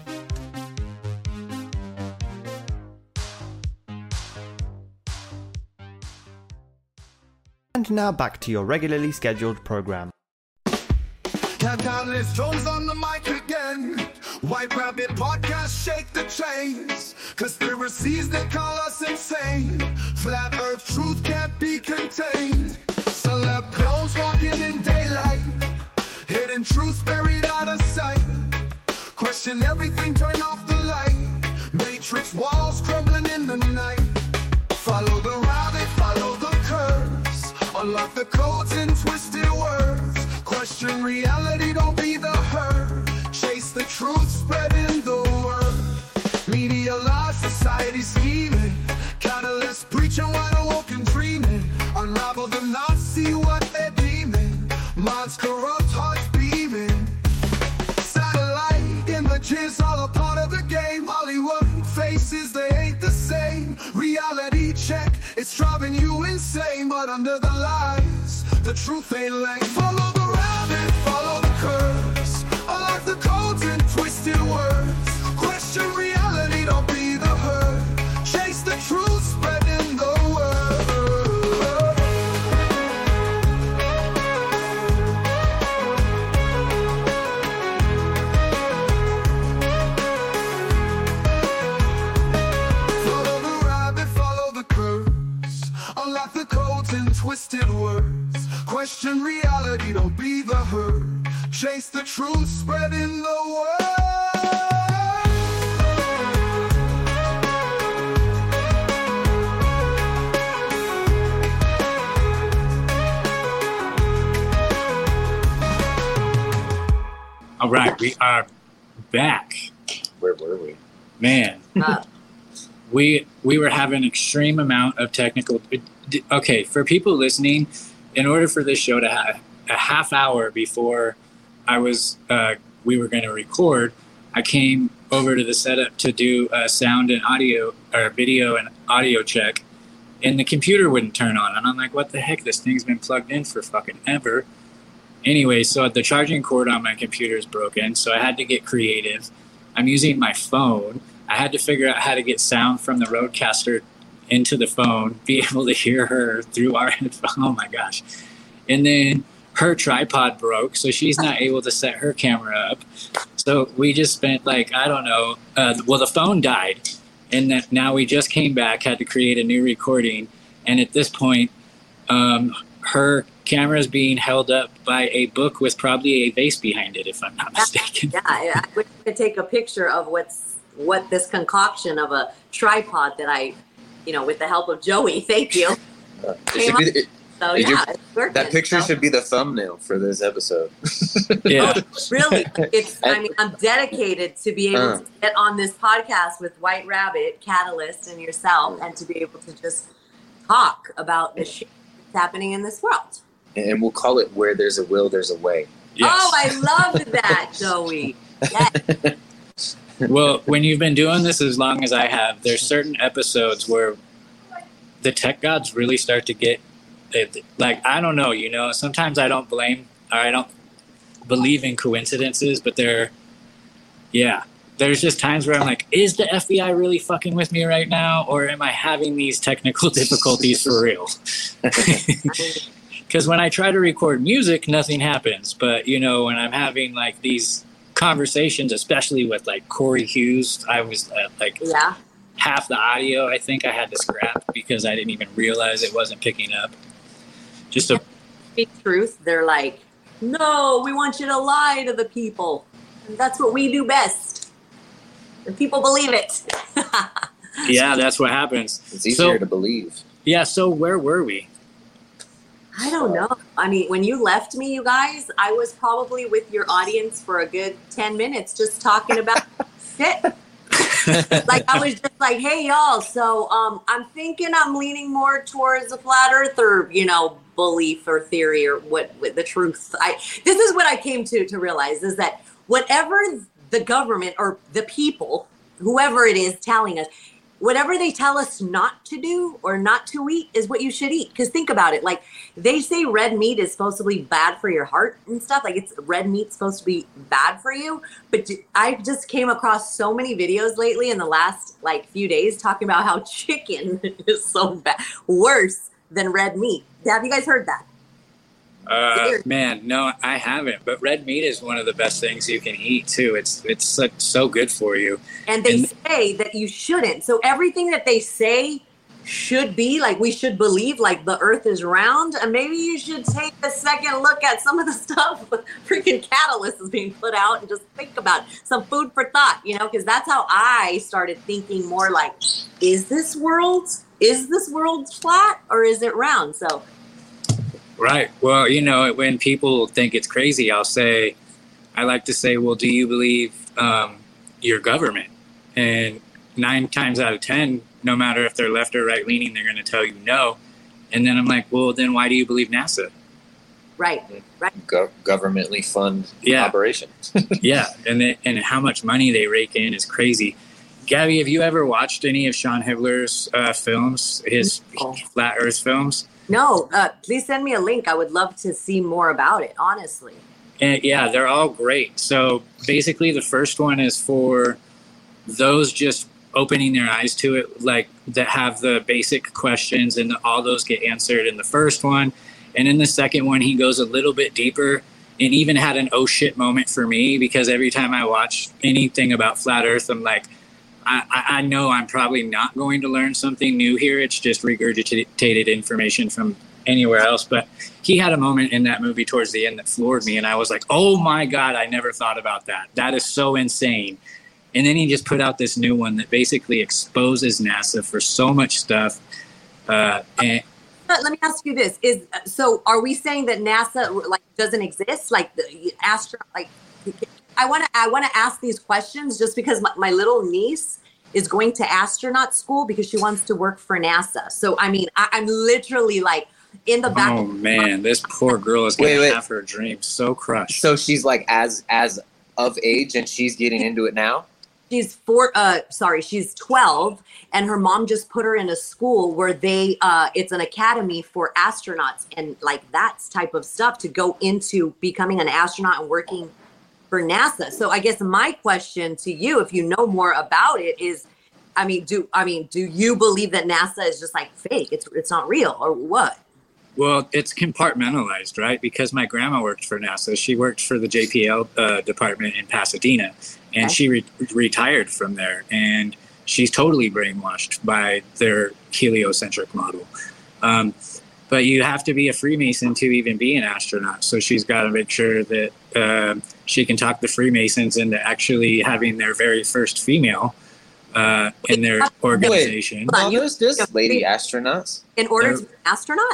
And now back to your regularly scheduled program. Countdown list Jones on the mic again. White Rabbit Podcast, shake the chains. Conspiracies that call us insane. Flat Earth truth can't be contained. Celeb clones walking in daylight. Hidden truths buried out of sight. Question everything, turn off the light. Matrix walls crumbling in the night. Follow the rabbit, follow the curves. Unlock the codes in twisted words. Question reality, don't be the herd. Chase the truth, spreading the word. Media lies, society scheming. Catalyst preaching while awoke and dreaming. Unravel the knots, see what they're deeming. Minds corrupt, hearts beaming. Satellite images, all a part of the game. Hollywood faces, they ain't the same. Reality check, it's driving you insane. But under the lies, the truth ain't lame. Follow the rabbit, follow the curves. Unlock the codes in twisted words. Question reality, don't be the herd. Chase the truth, spreading the word. Follow the rabbit, follow the curves. Unlock the codes in twisted words. Question reality, don't be the herd. Chase the truth, spreading the word. All right, we are back. Where were we? Man, Uh, we we were having an extreme amount of technical. Okay, for people listening, in order for this show to have a half hour before I was uh, we were going to record, I came over to the setup to do a sound and audio or video and audio check, and the computer wouldn't turn on. And I'm like, what the heck? This thing's been plugged in for fucking ever. Anyway, so the charging cord on my computer is broken, so I had to get creative. I'm using my phone. I had to figure out how to get sound from the Rodecaster into the phone, be able to hear her through our headphone. Oh my gosh. And then her tripod broke, so she's not able to set her camera up. So we just spent like, I don't know, uh, well, the phone died. And that now we just came back, had to create a new recording. And at this point, um, her camera is being held up by a book with probably a vase behind it, if I'm not mistaken. Yeah, I wish I could take a picture of what's what this concoction of a tripod that I, you know, with the help of Joey, thank you. Uh, it should be, it, So Did yeah, you- it's working. that picture So- should be the thumbnail for this episode. Yeah. Really, it's. I mean, I'm dedicated to be able Uh. to get on this podcast with White Rabbit, Catalyst, and yourself, and to be able to just talk about the shit that's happening in this world. And we'll call it Where There's a Will, There's a Way. Yes. Oh, I loved that, Joey. Yes. Well, when you've been doing this as long as I have, there's certain episodes where the tech gods really start to get it. Like, I don't know, you know, sometimes I don't blame, or I don't believe in coincidences, but there, yeah, there's just times where I'm like, is the F B I really fucking with me right now? Or am I having these technical difficulties for real? Because when I try to record music, nothing happens. But, you know, when I'm having like these conversations, especially with like Corey Hughes, I was uh, like, yeah. half the audio I think I had to scrap because I didn't even realize it wasn't picking up. Just a speak truth. They're like, no, we want you to lie to the people. And that's what we do best. And people believe it. Yeah, that's what happens. It's easier so, to believe. Yeah, so where were we? I don't know. I mean, when you left me, you guys, I was probably with your audience for a good ten minutes just talking about shit. Like, I was just like, hey, y'all, so um, I'm thinking I'm leaning more towards a flat earth or, you know, belief or theory or what, what the truth. I This is what I came to to realize is that whatever the government or the people, whoever it is telling us, whatever they tell us not to do or not to eat is what you should eat. Because think about it. Like, they say red meat is supposed to be bad for your heart and stuff. Like, it's red meat's supposed to be bad for you. But I just came across so many videos lately in the last, like, few days talking about how chicken is so bad, worse than red meat. Have you guys heard that? Uh, man, no, I haven't. But red meat is one of the best things you can eat too. It's it's so, so good for you. And they and, say that you shouldn't. So everything that they say should be like, we should believe like the earth is round. And maybe you should take a second look at some of the stuff freaking Catalyst is being put out and just think about it. Some food for thought, you know, because that's how I started thinking more like, is this world, is this world flat or is it round? So. Right. Well, you know, when people think it's crazy, I'll say, I like to say, well, do you believe um, your government? And nine times out of ten, no matter if they're left or right leaning, they're going to tell you no. And then I'm like, well, then why do you believe NASA? Right. Right. Go- governmentally fund yeah. operations. Yeah. And they, and how much money they rake in is crazy. Gabby, have you ever watched any of Sean Hibbeler's uh, films, his oh. Flat Earth films? No, uh, please send me a link. I would love to see more about it, honestly. And yeah, they're all great. So basically the first one is for those just opening their eyes to it, like that have the basic questions, and all those get answered in the first one. And in the second one, he goes a little bit deeper and even had an oh shit moment for me, because every time I watch anything about Flat Earth, I'm like, I, I know I'm probably not going to learn something new here. It's just regurgitated information from anywhere else. But he had a moment in that movie towards the end that floored me. And I was like, oh, my God, I never thought about that. That is so insane. And then he just put out this new one that basically exposes NASA for so much stuff. Uh, and But let me ask you this. Is so are we saying that NASA like doesn't exist? Like the astronaut, like I want to I want to ask these questions just because my, my little niece is going to astronaut school because she wants to work for NASA. So, I mean, I, I'm literally like in the back. Oh, man, this poor girl is going to have her dreams so crushed. So she's like as as of age and she's getting into it now? She's four, uh, sorry, she's twelve, and her mom just put her in a school where they, uh, it's an academy for astronauts and like that type of stuff to go into becoming an astronaut and working for NASA. So I guess my question to you, if you know more about it, is, I mean, do I mean, do you believe that NASA is just like fake? It's it's not real, or what? Well, it's compartmentalized, right? Because my grandma worked for NASA. She worked for the J P L uh, department in Pasadena, and okay. she re- retired from there. And she's totally brainwashed by their heliocentric model. Um, But you have to be a Freemason to even be an astronaut. So she's got to make sure that uh, she can talk the Freemasons into actually having their very first female uh, in their organization. Wait, no, there's this lady astronauts. In order to be an astronaut?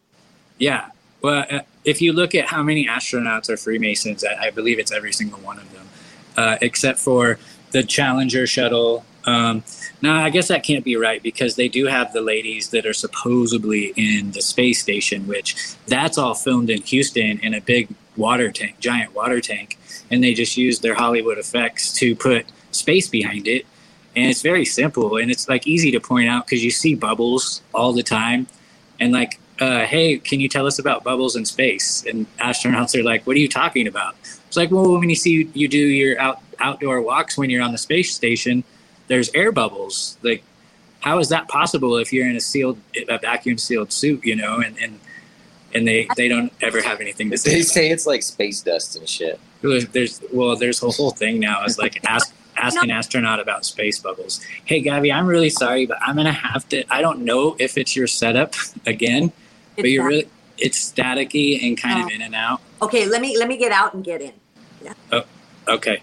Yeah. Well, uh, if you look at how many astronauts are Freemasons, I, I believe it's every single one of them, uh, except for the Challenger shuttle. Um, no, I guess that can't be right, because they do have the ladies that are supposedly in the space station, which that's all filmed in Houston in a big water tank, giant water tank. And they just use their Hollywood effects to put space behind it. And it's very simple, and it's like easy to point out because you see bubbles all the time. And like, uh, hey, can you tell us about bubbles in space? And astronauts are like, what are you talking about? It's like, well, when you see you do your out, outdoor walks when you're on the space station, there's air bubbles. Like, how is that possible if you're in a sealed, a vacuum sealed suit, you know? And and, and they, they don't ever have anything to say. They about say it. it's like space dust and shit. There's well, there's a whole thing now. Is like ask ask an astronaut about space bubbles. Hey, Gabby, I'm really sorry, but I'm gonna have to. I don't know if it's your setup again, It's but you're that. really it's staticky and kind Oh. of in and out. Okay, let me let me get out and get in. Yeah. Oh, okay.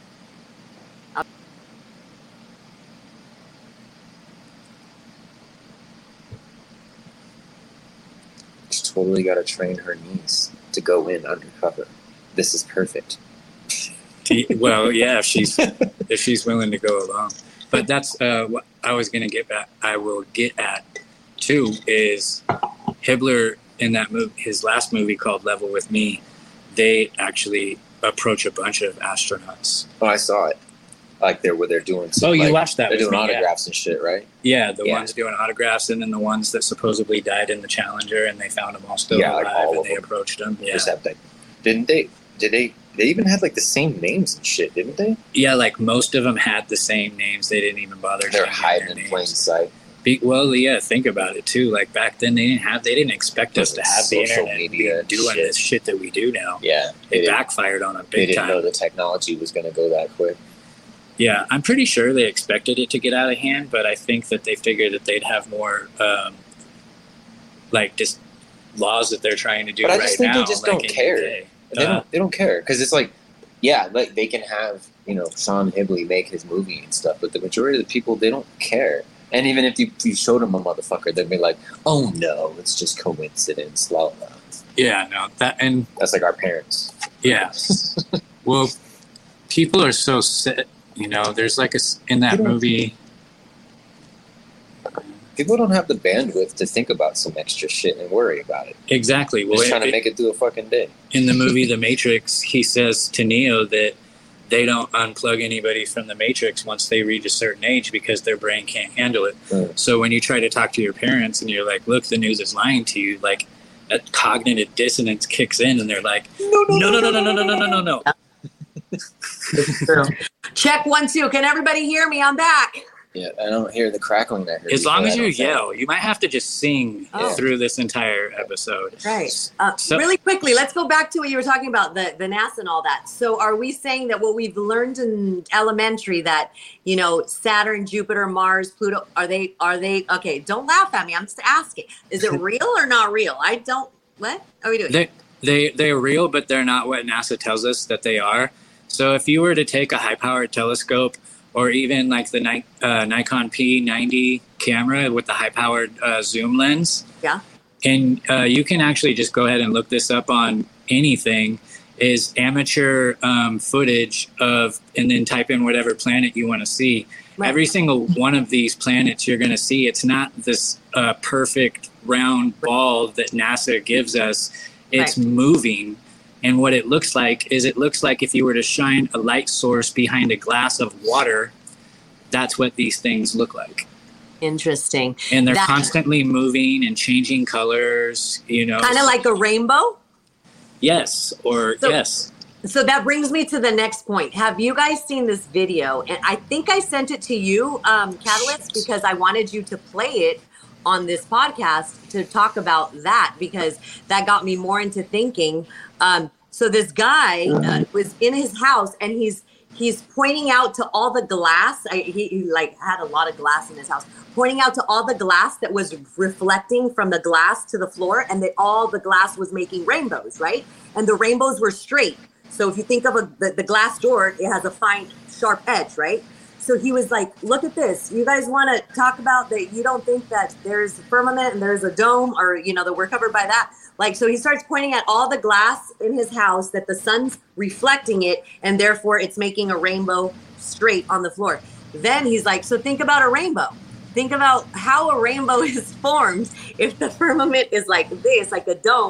She's totally got to train her niece to go in undercover. This is perfect. Well, yeah, if she's if she's willing to go along. But that's uh, what I was gonna get back. I will get at too is Hibbler in that movie, his last movie called Level with Me. They actually approach a bunch of astronauts. Oh, I saw it. Like they're where they're doing. Some, Oh, you like, watched that They're with doing me, yeah. autographs and shit, right? Yeah, the Yeah. ones doing autographs, and then the ones that supposedly died in the Challenger, and they found them all still Yeah, like alive, all and of they them. approached them. Yeah, Just have, like, didn't they? Did they? They even had like the same names and shit, didn't they? yeah, like most of them had the same names. They didn't even bother. They're changing hiding their in plain names. sight. Be, well, yeah, think about it too. Like back then, they didn't have, they didn't expect us to Like have the social internet media and be doing shit. this shit that we do now. Yeah, they It didn't, backfired on them they big didn't time. know the technology was going to go that quick. Yeah, I'm pretty sure they expected it to get out of hand, but I think that they figured that they'd have more, um, like just laws that they're trying to do But I right just think now. they just like don't in care. U K. They Uh, don't. They don't care because it's like, yeah, like they can have you know Sean Hibley make his movie and stuff, but the majority of the people they don't care. And even if you, you showed them a motherfucker, they'd be like, "Oh no, it's just coincidence." La, la. Yeah, no, that and That's like our parents. yeah. Well, people are so set. You know, there's like a s- in that People- movie. People don't have the bandwidth to think about some extra shit and worry about it. Exactly. Well, Just trying it- to make it through a fucking day. in the movie The Matrix, he says to Neo that they don't unplug anybody from the Matrix once they reach a certain age because their brain can't handle it. Mm. So when you try to talk to your parents and you're like, look, the news is lying to you, like that cognitive dissonance kicks in and they're like, no, no, no, no, no, no, no, no, no, no, no. Check one, two. Can everybody hear me? I'm back. Yeah, I don't hear the crackling I heard. As long before, as I you don't think. yell, you might have to just sing Oh. through this entire episode. Right. Uh, So- really quickly, let's go back to what you were talking about, the, the NASA and all that. So are we saying that what we've learned in elementary that, you know, Saturn, Jupiter, Mars, Pluto, are they, are they, okay, don't laugh at me. I'm just asking. Is it real or not real? I don't, what are we doing? They, they, they're real, but they're not what NASA tells us that they are. So if you were to take a high-powered telescope or even like the Ni- uh, Nikon P ninety camera with the high-powered uh, zoom lens, Yeah. and uh, you can actually just go ahead and look this up on anything, is amateur um, footage of, and then type in whatever planet you want to see. Right. Every single one of these planets you're going to see, it's not this uh, perfect round ball that NASA gives us. It's Right. moving. And what it looks like is it looks like if you were to shine a light source behind a glass of water, that's what these things look like. Interesting. And they're That- constantly moving and changing colors, you know. Kind of like a rainbow. Yes, or So- yes. So that brings me to the next point. Have you guys seen this video? And I think I sent it to you, um, Catalyst, because I wanted you to play it on this podcast to talk about that, because that got me more into thinking. Um, so this guy uh, was in his house and he's he's pointing out to all the glass. I, he, he like had a lot of glass in his house, pointing out to all the glass that was reflecting from the glass to the floor, and that all the glass was making rainbows, right? And the rainbows were straight. So if you think of a, the, the glass door, it has a fine, sharp edge, right? So he was like, look at this. You guys want to talk about that? You don't think that there's a firmament and there's a dome, or, you know, that we're covered by that? Like, so he starts pointing at all the glass in his house that the sun's reflecting it, and therefore it's making a rainbow straight on the floor. Then he's like, so think about a rainbow. Think about how a rainbow is formed if the firmament is like this, like a dome.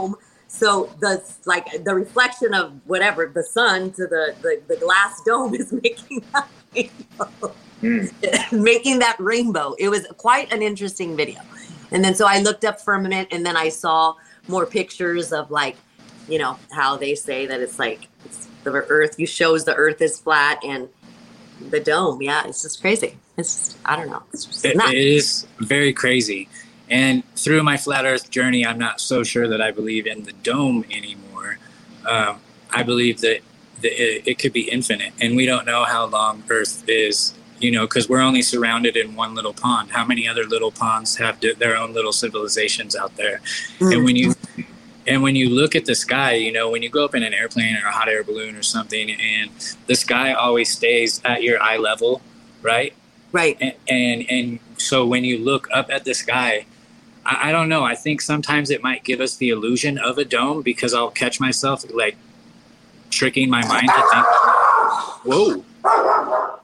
So the like the reflection of whatever the sun to the the, the glass dome is making that rainbow. Mm. making that rainbow. It was quite an interesting video. And then so I looked up firmament, and then I saw more pictures of like, you know, how they say that it's like it's the earth, you shows the earth is flat and the dome. Yeah, it's just crazy. It's just, I don't know. It's just it, nuts. It is very crazy. And through my flat earth journey, I'm not so sure that I believe in the dome anymore. Um, I believe that the, it, it could be infinite, and we don't know how long Earth is, you know, because we're only surrounded in one little pond. How many other little ponds have d- their own little civilizations out there? Mm-hmm. And when you and when you look at the sky, you know, when you go up in an airplane or a hot air balloon or something, and the sky always stays at your eye level, right? Right. And and, and so when you look up at the sky, I, I don't know. I think sometimes it might give us the illusion of a dome, because I'll catch myself like tricking my mind to think, whoa.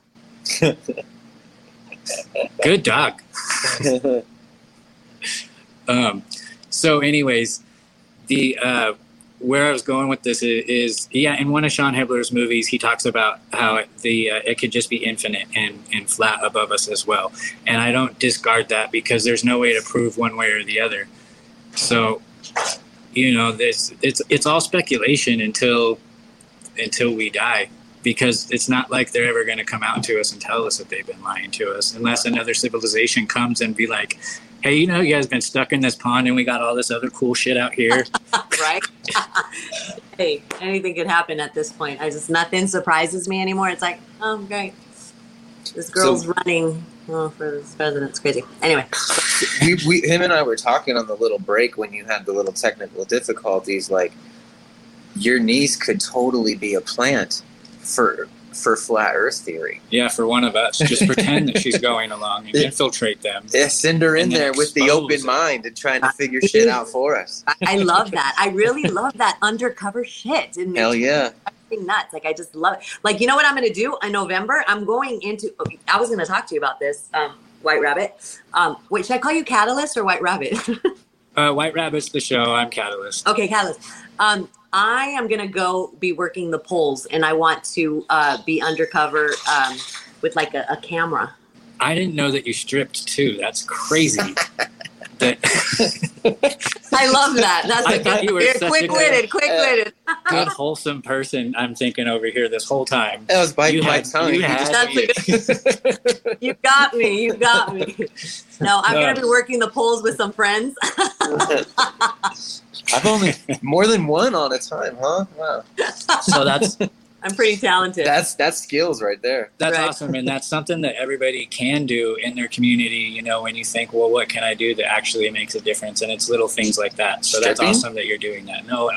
Good dog. um, so anyways, the uh, where I was going with this is, is yeah, in one of Sean Hebler's movies, he talks about how it, the uh, it could just be infinite and, and flat above us as well. And I don't discard that, because there's no way to prove one way or the other. So, you know, this it's it's all speculation until until we die. Because it's not like they're ever going to come out to us and tell us that they've been lying to us, unless another civilization comes and be like, hey, you know, you guys been stuck in this pond and we got all this other cool shit out here. Right? Hey, anything could happen at this point. I just, nothing surprises me anymore. It's like, oh, great. This girl's so, running oh, for this president. It's crazy. Anyway. we, we, him and I were talking on the little break when you had the little technical difficulties, like, your niece could totally be a plant for for flat earth theory. Yeah, for one of us. Just pretend that she's going along and infiltrate them. Yeah, send her in there with the open mind and trying to figure shit out for us. I love that. I really love that undercover shit. It Hell yeah. Makes me nuts. Like, I just love it. Like, you know what I'm going to do in November? I'm going into, I was going to talk to you about this, um, White Rabbit. Um, wait, should I call you Catalyst or White Rabbit? uh, White Rabbit's the show. I'm Catalyst. Okay, Catalyst. Um, I am going to go be working the polls, and I want to uh, be undercover um, with like a, a camera. I didn't know that you stripped too. That's crazy. that I love that. That's I a thought good, you were you're such quick-witted, a quick-witted. good, wholesome person. I'm thinking over here this whole time. That was biting you my had, tongue. You, had That's a good, you got me. You got me. No, I'm no. going to be working the polls with some friends. I've only more than one on a time, huh? Wow. So that's I'm pretty talented. That's that's skills right there. That's right. awesome, and that's something that everybody can do in their community. You know, when you think, well, what can I do that actually makes a difference? And it's little things like that. So Stripping? That's awesome that you're doing that. No,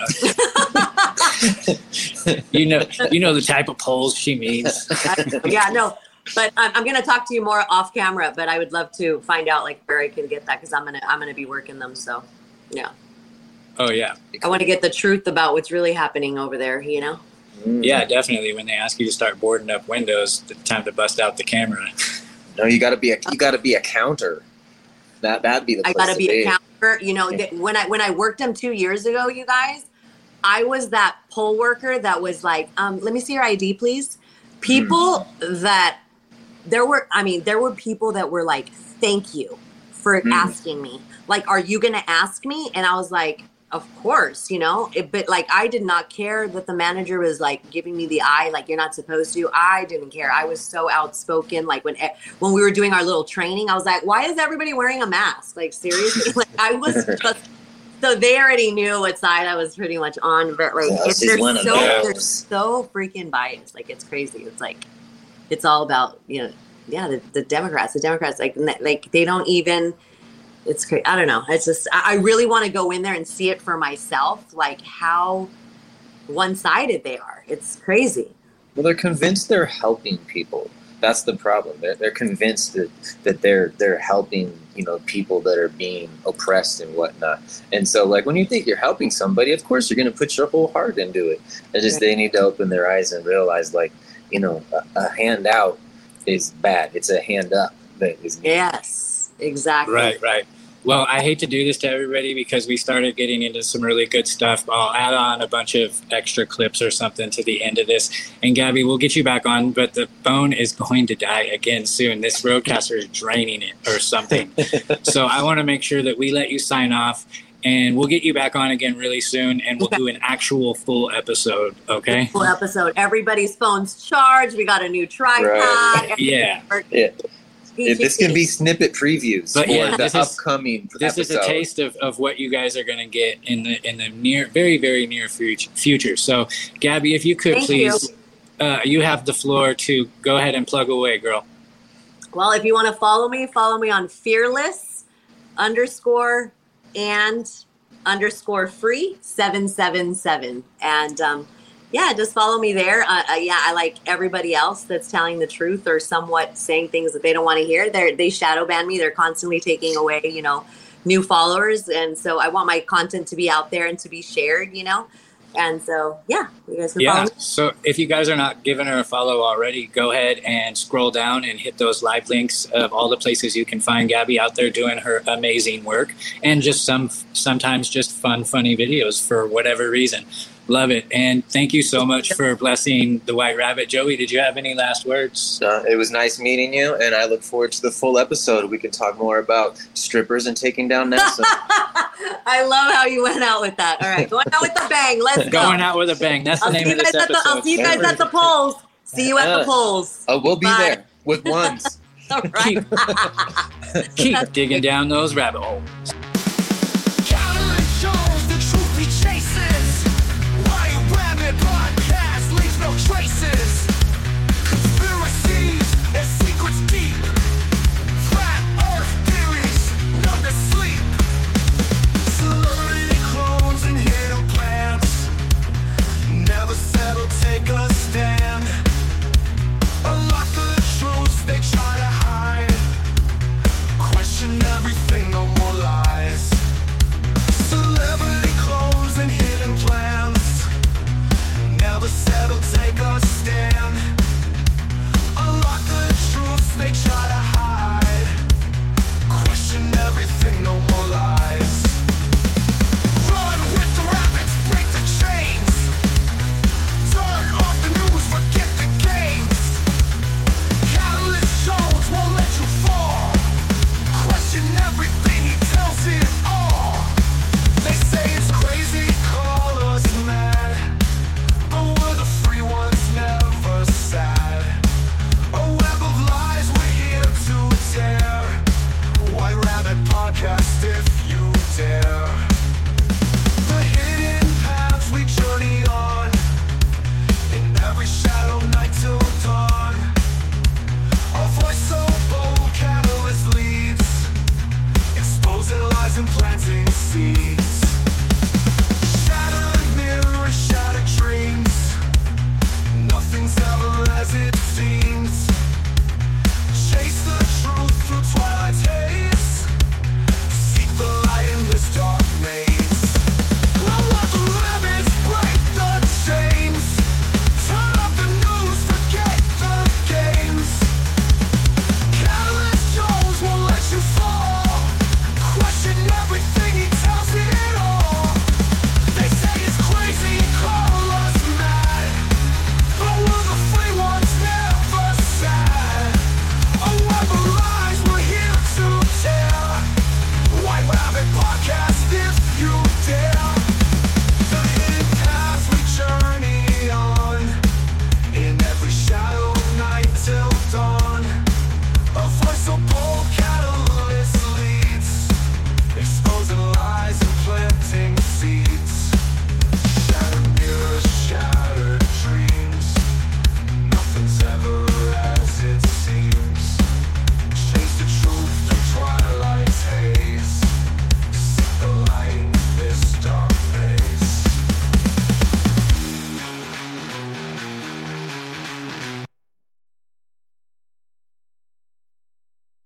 uh, you know, you know the type of polls she means. Yeah, no. But I'm, I'm going to talk to you more off camera. But I would love to find out like where I can get that, because I'm gonna I'm gonna be working them. So, yeah. Oh yeah. I want to get the truth about what's really happening over there. You know. Yeah, definitely. When they ask you to start boarding up windows, it's time to bust out the camera. No, you got to be a you got to be a counter. That that'd be the. I got to be, be a counter. You know, yeah. when I when I worked them two years ago, you guys, I was that poll worker that was like, um, "Let me see your I D, please." People mm. that there were, I mean, there were people that were like, "Thank you for mm. asking me." Like, are you going to ask me? And I was like, of course, you know, it, but like, I did not care that the manager was like giving me the eye, like you're not supposed to. I didn't care. I was so outspoken. Like when, when we were doing our little training, I was like, why is everybody wearing a mask? Like, seriously, like I was just, so they already knew what side I was pretty much on, but like, yeah, it's, they're so, they're so freaking biased. Like, it's crazy. It's like, it's all about, you know, yeah, the, the Democrats, the Democrats, like, like they don't even, it's crazy. I don't know. It's just, I really want to go in there and see it for myself, like how one-sided they are. It's crazy. Well, they're convinced they're helping people. That's the problem. They're they're convinced that, that they're they're helping, you know, people that are being oppressed and whatnot. And so, like, when you think you're helping somebody, of course you're going to put your whole heart into it. It's just they need to open their eyes and realize, like, you know, a, a handout is bad. It's a hand up that is needed. Yes. Exactly. Right, right. Well, I hate to do this to everybody because we started getting into some really good stuff. I'll add on a bunch of extra clips or something to the end of this. And Gabby, we'll get you back on, but the phone is going to die again soon. This Rodecaster is draining it or something. So I want to make sure that we let you sign off, and we'll get you back on again really soon, and we'll do an actual full episode, okay? Full episode. Everybody's phone's charged. We got a new tripod. Right. Yeah. Yeah. Yeah, this can be snippet previews But for yeah, the this is- upcoming This episode. is a taste of, of what you guys are going to get in the in the near, very, very near future. future. So, Gabby, if you could Thank please, you. Uh, you have the floor to go ahead and plug away, girl. Well, if you want to follow me, follow me on fearless underscore and underscore free seven seven seven. And um, yeah, just follow me there. Uh, uh, yeah, I like everybody else that's telling the truth or somewhat saying things that they don't want to hear. They they shadow ban me. They're constantly taking away, you know, new followers. And so I want my content to be out there and to be shared, you know. And so, yeah, you guys can follow Yeah. me. So if you guys are not giving her a follow already, go ahead and scroll down and hit those live links of all the places you can find Gabby out there doing her amazing work, and just some sometimes just fun, funny videos for whatever reason. Love it. And thank you so much for blessing the White Rabbit. Joey, did you have any last words? Uh, it was nice meeting you, and I look forward to the full episode. We can talk more about strippers and taking down NASA. I love how you went out with that. All right, going out with a bang. Let's go. Going out with a bang. That's the I'll name see you of this guys at the, episode. I'll see you guys at the polls. See you at the Yeah. polls. Oh, we'll be Bye. there with ones. All right. Keep digging down those rabbit holes.